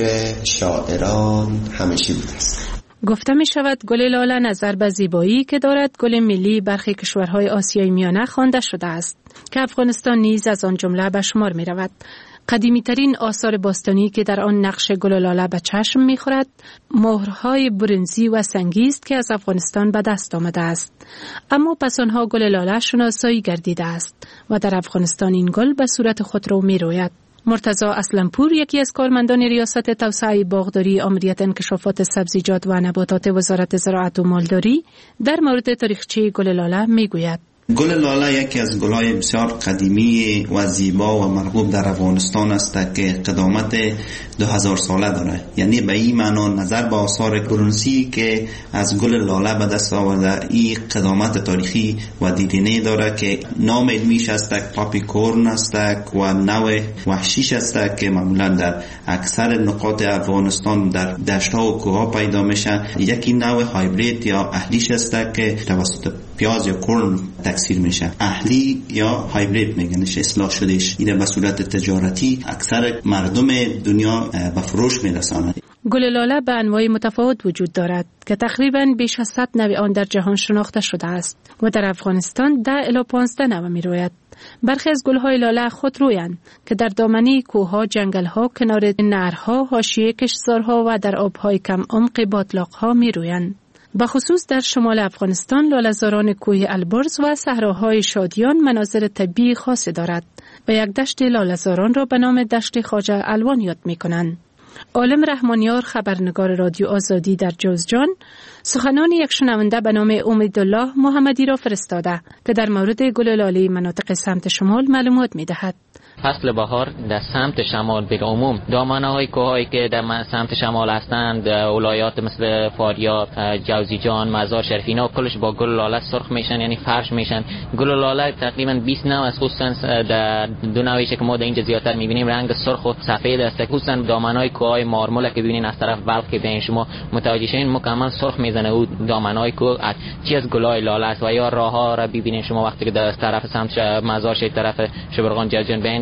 شاعران همیشه بوده است. گفته می شود گل لاله نظر به زیبایی که دارد گل ملی برخی کشورهای آسیای میانه خوانده شده است که افغانستان نیز از آن جمله به شمار می رود. قدیمی ترین آثار باستانی که در آن نقش گل لاله به چشم می خورد مهرهای برنزی و سنگی است که از افغانستان به دست آمده است. اما پس آنها گل لاله شناسایی گردیده است و در افغانستان این گل به صورت خود رو می روید. مرتضی اسلمپور یکی از کارمندان ریاست توسعه باغداری آمریت انکشافات سبزیجات و نباتات وزارت زراعت و مالداری در مورد تاریخچه گل لاله می گوید. گل لاله یکی از گل‌های بسیار قدیمی و زیبا و مرغوب در افغانستان است که قدامت دو هزار ساله داره. یعنی به این معنا نظر به آثار برنزی که از گل لاله به دست آورده این قدامت تاریخی و دیرینه داره که نام علمیش است پاپیکورن است و نوع وحشیش است که معمولا در اکثر نقاط افغانستان در دشت‌ها و کوه‌ها پیدا میشه. یکی نوع هایبرید یا اهلیش است که توسط پیاز یا کرن تکثیر میشه. اهلی یا هایبرید میگنش اصلاح شدهش. این به صورت تجارتی اکثر مردم دنیا به فروش میرساند. گل لاله به انواع متفاوت وجود دارد که تقریباً بیش از صد نوع آن در جهان شناخته شده است و در افغانستان ده الی پانزده نوع میروید. برخی از گل‌های لاله خودرویند که در دامنه کوه‌ها، جنگل‌ها، کنار نهرها، حاشیه کشتزارها و در آب‌های کم عمق باتلاق‌ها میرویند. به خصوص در شمال افغانستان لاله‌زاران کوه البرز و صحراهای شادیان مناظر طبیعی خاصی دارد و یک دشت لاله‌زاران را به نام دشت خواجه الوان یاد می‌کنند. عالم رحمانیار خبرنگار رادیو آزادی در جوزجان سخنان یک شنونده به نام امیدالله محمدی را فرستاده که در مورد گل لاله مناطق سمت شمال معلومات می‌دهد. فصل بهار در سمت شمال به عموم دامنه‌های کوه‌هایی که در سمت شمال هستند، ولایات مثل فاریاب، جوزجان، مزار شریف، اینا کلش با گل لاله سرخ میشن، یعنی فرش میشن. گل لاله تقریبا بیست نوع است، خصوصا در دو نوعی که ما در اینجا زیادتر می‌بینیم رنگ سرخ و سفید است. خصوصا دامنه‌های کوه‌های مارمول که ببینین از طرف بلخ که ببینین شما متوجه شین مکمل سرخ میزنه او دامنه‌های کوه چی از گل‌های لاله است. و یا راه‌ها را ببینین شما وقتی که در طرف سمت مزار شریف طرف شبرغان جوزجان ببین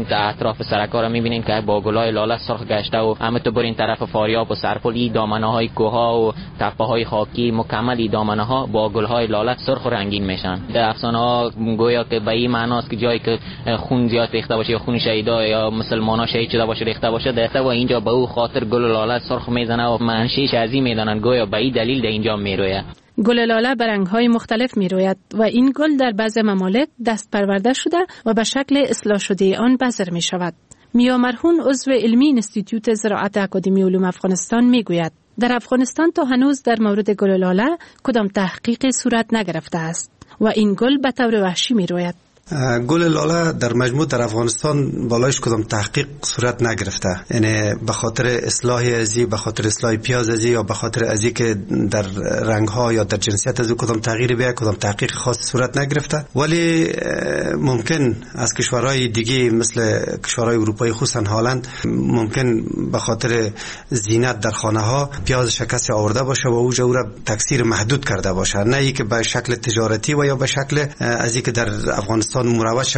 این اطراف سرکا رو میبینین که با گلای لاله سرخ گشته و همه تو برین طرف فاریاب و سرپل دامنه‌های کوها و تپه‌های خاکی مکمل دامنه‌ها با گل‌های لاله سرخ و رنگین میشن. در افسانه‌ها گویا که به این معناست که جایی که خون زیاد ریخته باشه یا خون شهیدا یا مسلمان‌ها شهید شده باشه ریخته باشه دسته و اینجا به او خاطر گل لاله سرخ میزنه و منشیش از این میدانن گویا به این دلیل در اینجا میرویه. گل لاله به رنگ‌های مختلف میروید و این گل در بعضی ممالک دست پرورده شده و به شکل اصلاح شده آن بذر میشود. میا مرهون عضو علمی انستیتوت زراعت اکادمی علوم افغانستان میگوید در افغانستان تا هنوز در مورد گل لاله کدام تحقیقی صورت نگرفته است و این گل به طور وحشی میروید. گل لاله در مجموع در افغانستان بالایش کدام تحقیق صورت نگرفته، یعنی به خاطر اصلاح ازی، به خاطر اصلاح پیاز ازی یا به خاطر ازی که در رنگ ها یا در جنسیت ازی کدام تغییری بیاید کدام تحقیق خاص صورت نگرفته، ولی ممکن از کشورهای دیگه مثل کشورهای اروپایی خصوصا هلند ممکن به خاطر زینت در خانه ها پیاز شکست آورده باشه و اوجا او را تکثیر محدود کرده باشه، نه ای که به شکل تجارتی و یا به شکل ازی که در افغانستان مروج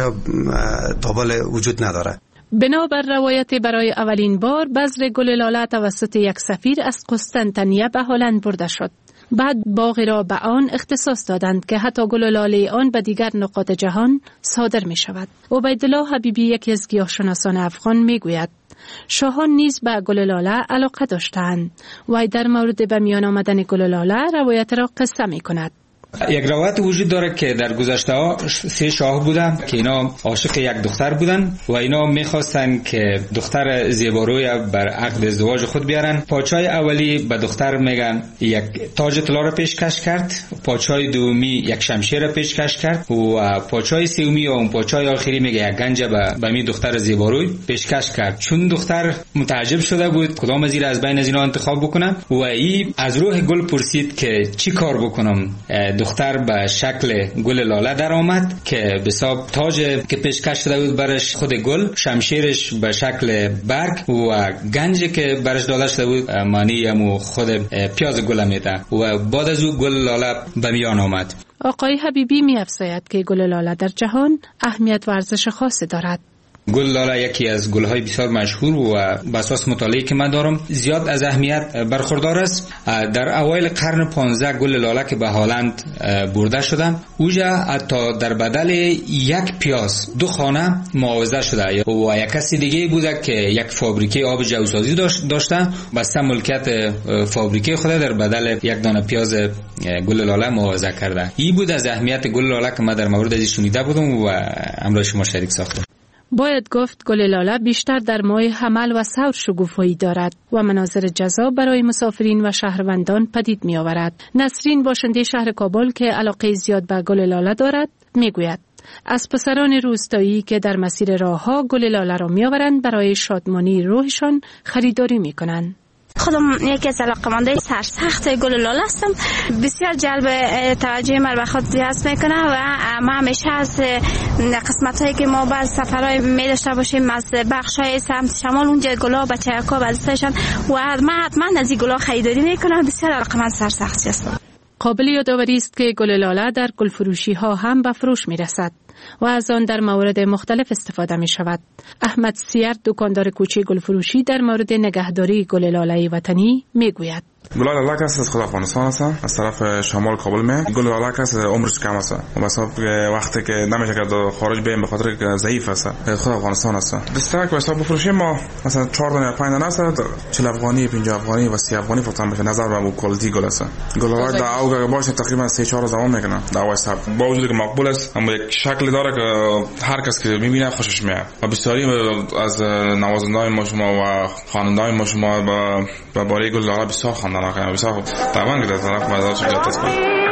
تابل وجود نداره. بنابر روایت برای اولین بار بذر گل لاله توسط یک سفیر از قسطنطنیه به هلند برده شد. بعد باغی را به آن اختصاص دادند که حتی گل لاله آن به دیگر نقاط جهان صادر می شود. عبیدالله حبیبی یکی از گیاهشناسان افغان می گوید شاهان نیز به گل لاله علاقه داشتند و در مورد به میان آمدن گل لاله روایت را قصه می کند. یک روایت وجود داره که در گذشته ها سه شاه بودن که اینا عاشق یک دختر بودن و اینا میخواستن که دختر زیباروی بر عقد ازدواج خود بیارن. پادشاه اولی به دختر میگن یک تاج طلا را پیشکش کرد، پادشاه دومی یک شمشیر را پیشکش کرد و پادشاه سومی و اون پادشاه آخری میگه یک گنج به به می دختر زیباروی پیشکش کرد. چون دختر متعجب شده بود کدام از از بین از اینا انتخاب بکنم و ای از روح گل پرسید که چی کار بکنم. دختر به شکل گل لاله در آمد که به حساب تاج که پیشکش شده بود برش خود گل، شمشیرش به شکل برگ و گنجی که برش داده شده بود معنی همو خود پیاز گل میده و بعد از او گل لاله به میان آمد. آقای حبیبی می افزاید که گل لاله در جهان اهمیت و ارزش خاصی دارد. گل لاله یکی از گل‌های بسیار مشهور و بر اساس مطالعه‌ای که من دارم زیاد از اهمیت برخوردار است. در اوایل قرن پانزده گل لاله که به هلند برده شدن اوجا حتی در بدل یک پیاز دو خانه معاوضه شده و یک کسی دیگه بوده که یک فابریکه آب جوسازی داشته بسته ملکیت فابریکه خود در بدل یک دانه پیاز گل لاله معاوضه کرده. این بود از اهمیت گل لاله که من در مورد ازش شنیده بودم و امروز شما شریک ساختم. باید گفت گل لاله بیشتر در ماه حمل و ثور شگوفایی دارد و مناظر جذاب برای مسافرین و شهروندان پدید می آورد. نسرین باشنده شهر کابل که علاقه زیاد به گل لاله دارد می گوید از پسران روستایی که در مسیر راهها گل لاله را می آورند برای شادمانی روحشان خریداری می کنند. خودم یکی از علاقه‌مندای سرسخت گل لاله هستم. بسیار جلب توجه من به خود جذب میکنه و ما همیشه از قسمت‌هایی که ما بعض سفرهای می داشته باشیم از بخش‌های سمت شمال اونجا گلا بچه‌ها بعضیشان و ما حتما از این گلا خریداری میکنم. بسیار علاقه‌مند سرسختی هستم. قابل یادآوری است که گل لاله در گلفروشی‌ها هم به فروش می‌رسد و از آن در موارد مختلف استفاده می شود. احمد سیر دکاندار کوچه گلفروشی در مورد نگهداری گل لاله وطنی می گوید گل لاله کس از خود افغانستان است، از طرف شمال کابل می. گل لاله کس عمرش کم است و مثلا وقتی که نمیشه که خارج بیم به خاطر که ضعیف است خود افغانستان است. دستک و حساب بفروشیم ما مثلا چهار دانه پنج دانه است چهل افغانی پنجاه افغانی و سی افغانی فقط به نظر به کوالیتی گل است. گل لاله در اوج باشه تقریبا سه چهار زمان میکنه در حساب با وجود که مقبول است اما یک شکل داره که هر کس که میبینه خوشش میاد و بسیاری از نوازندگان ما شما و خوانندگان ما شما با باره گل لاله بسیار خواندن کنه بسیار طبعا که طرف مزاج جات است.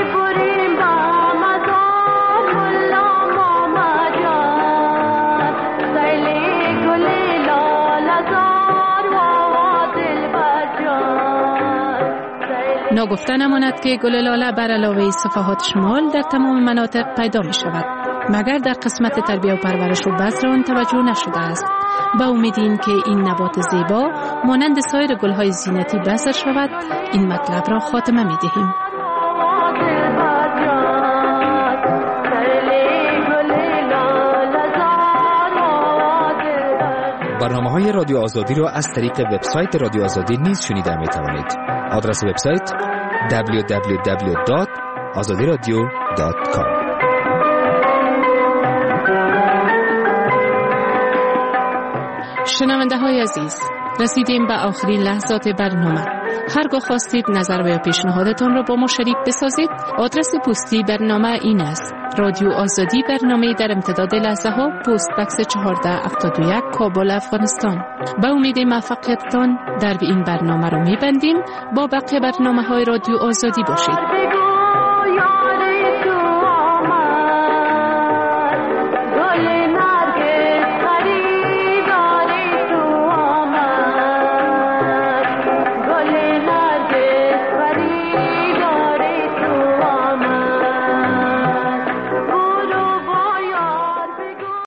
ناگفته نماند که گل لاله بر علاوه صفحات شمال در تمام مناطق پیدا می شود مگر در قسمت تربیه و پرورش و بذر آن توجه نشده است. با امیدین که این نبات زیبا مانند سایر گل‌های زینتی بذر شود این مطلب را خاتمه می دهیم. برنامه‌های رادیو آزادی را از طریق وبسایت رادیو آزادی نیز شنیده می‌توانید. آدرس وبسایت دبلیو دبلیو دبلیو دات آزادی رادیو دات کام. شنونده های عزیز، رسیدیم به آخرین لحظات برنامه. هرگاه خواستید نظر و یا پیشنهادتان را با ما شریک بسازید، آدرس پستی برنامه این است: رادیو آزادی، برنامه در امتداد لحظه ها، پست بکس چهارده هفتاد و یک، کابل، افغانستان. به امید موفقیتتان در این برنامه را می‌بندیم. با بقیه برنامه های رادیو آزادی باشید.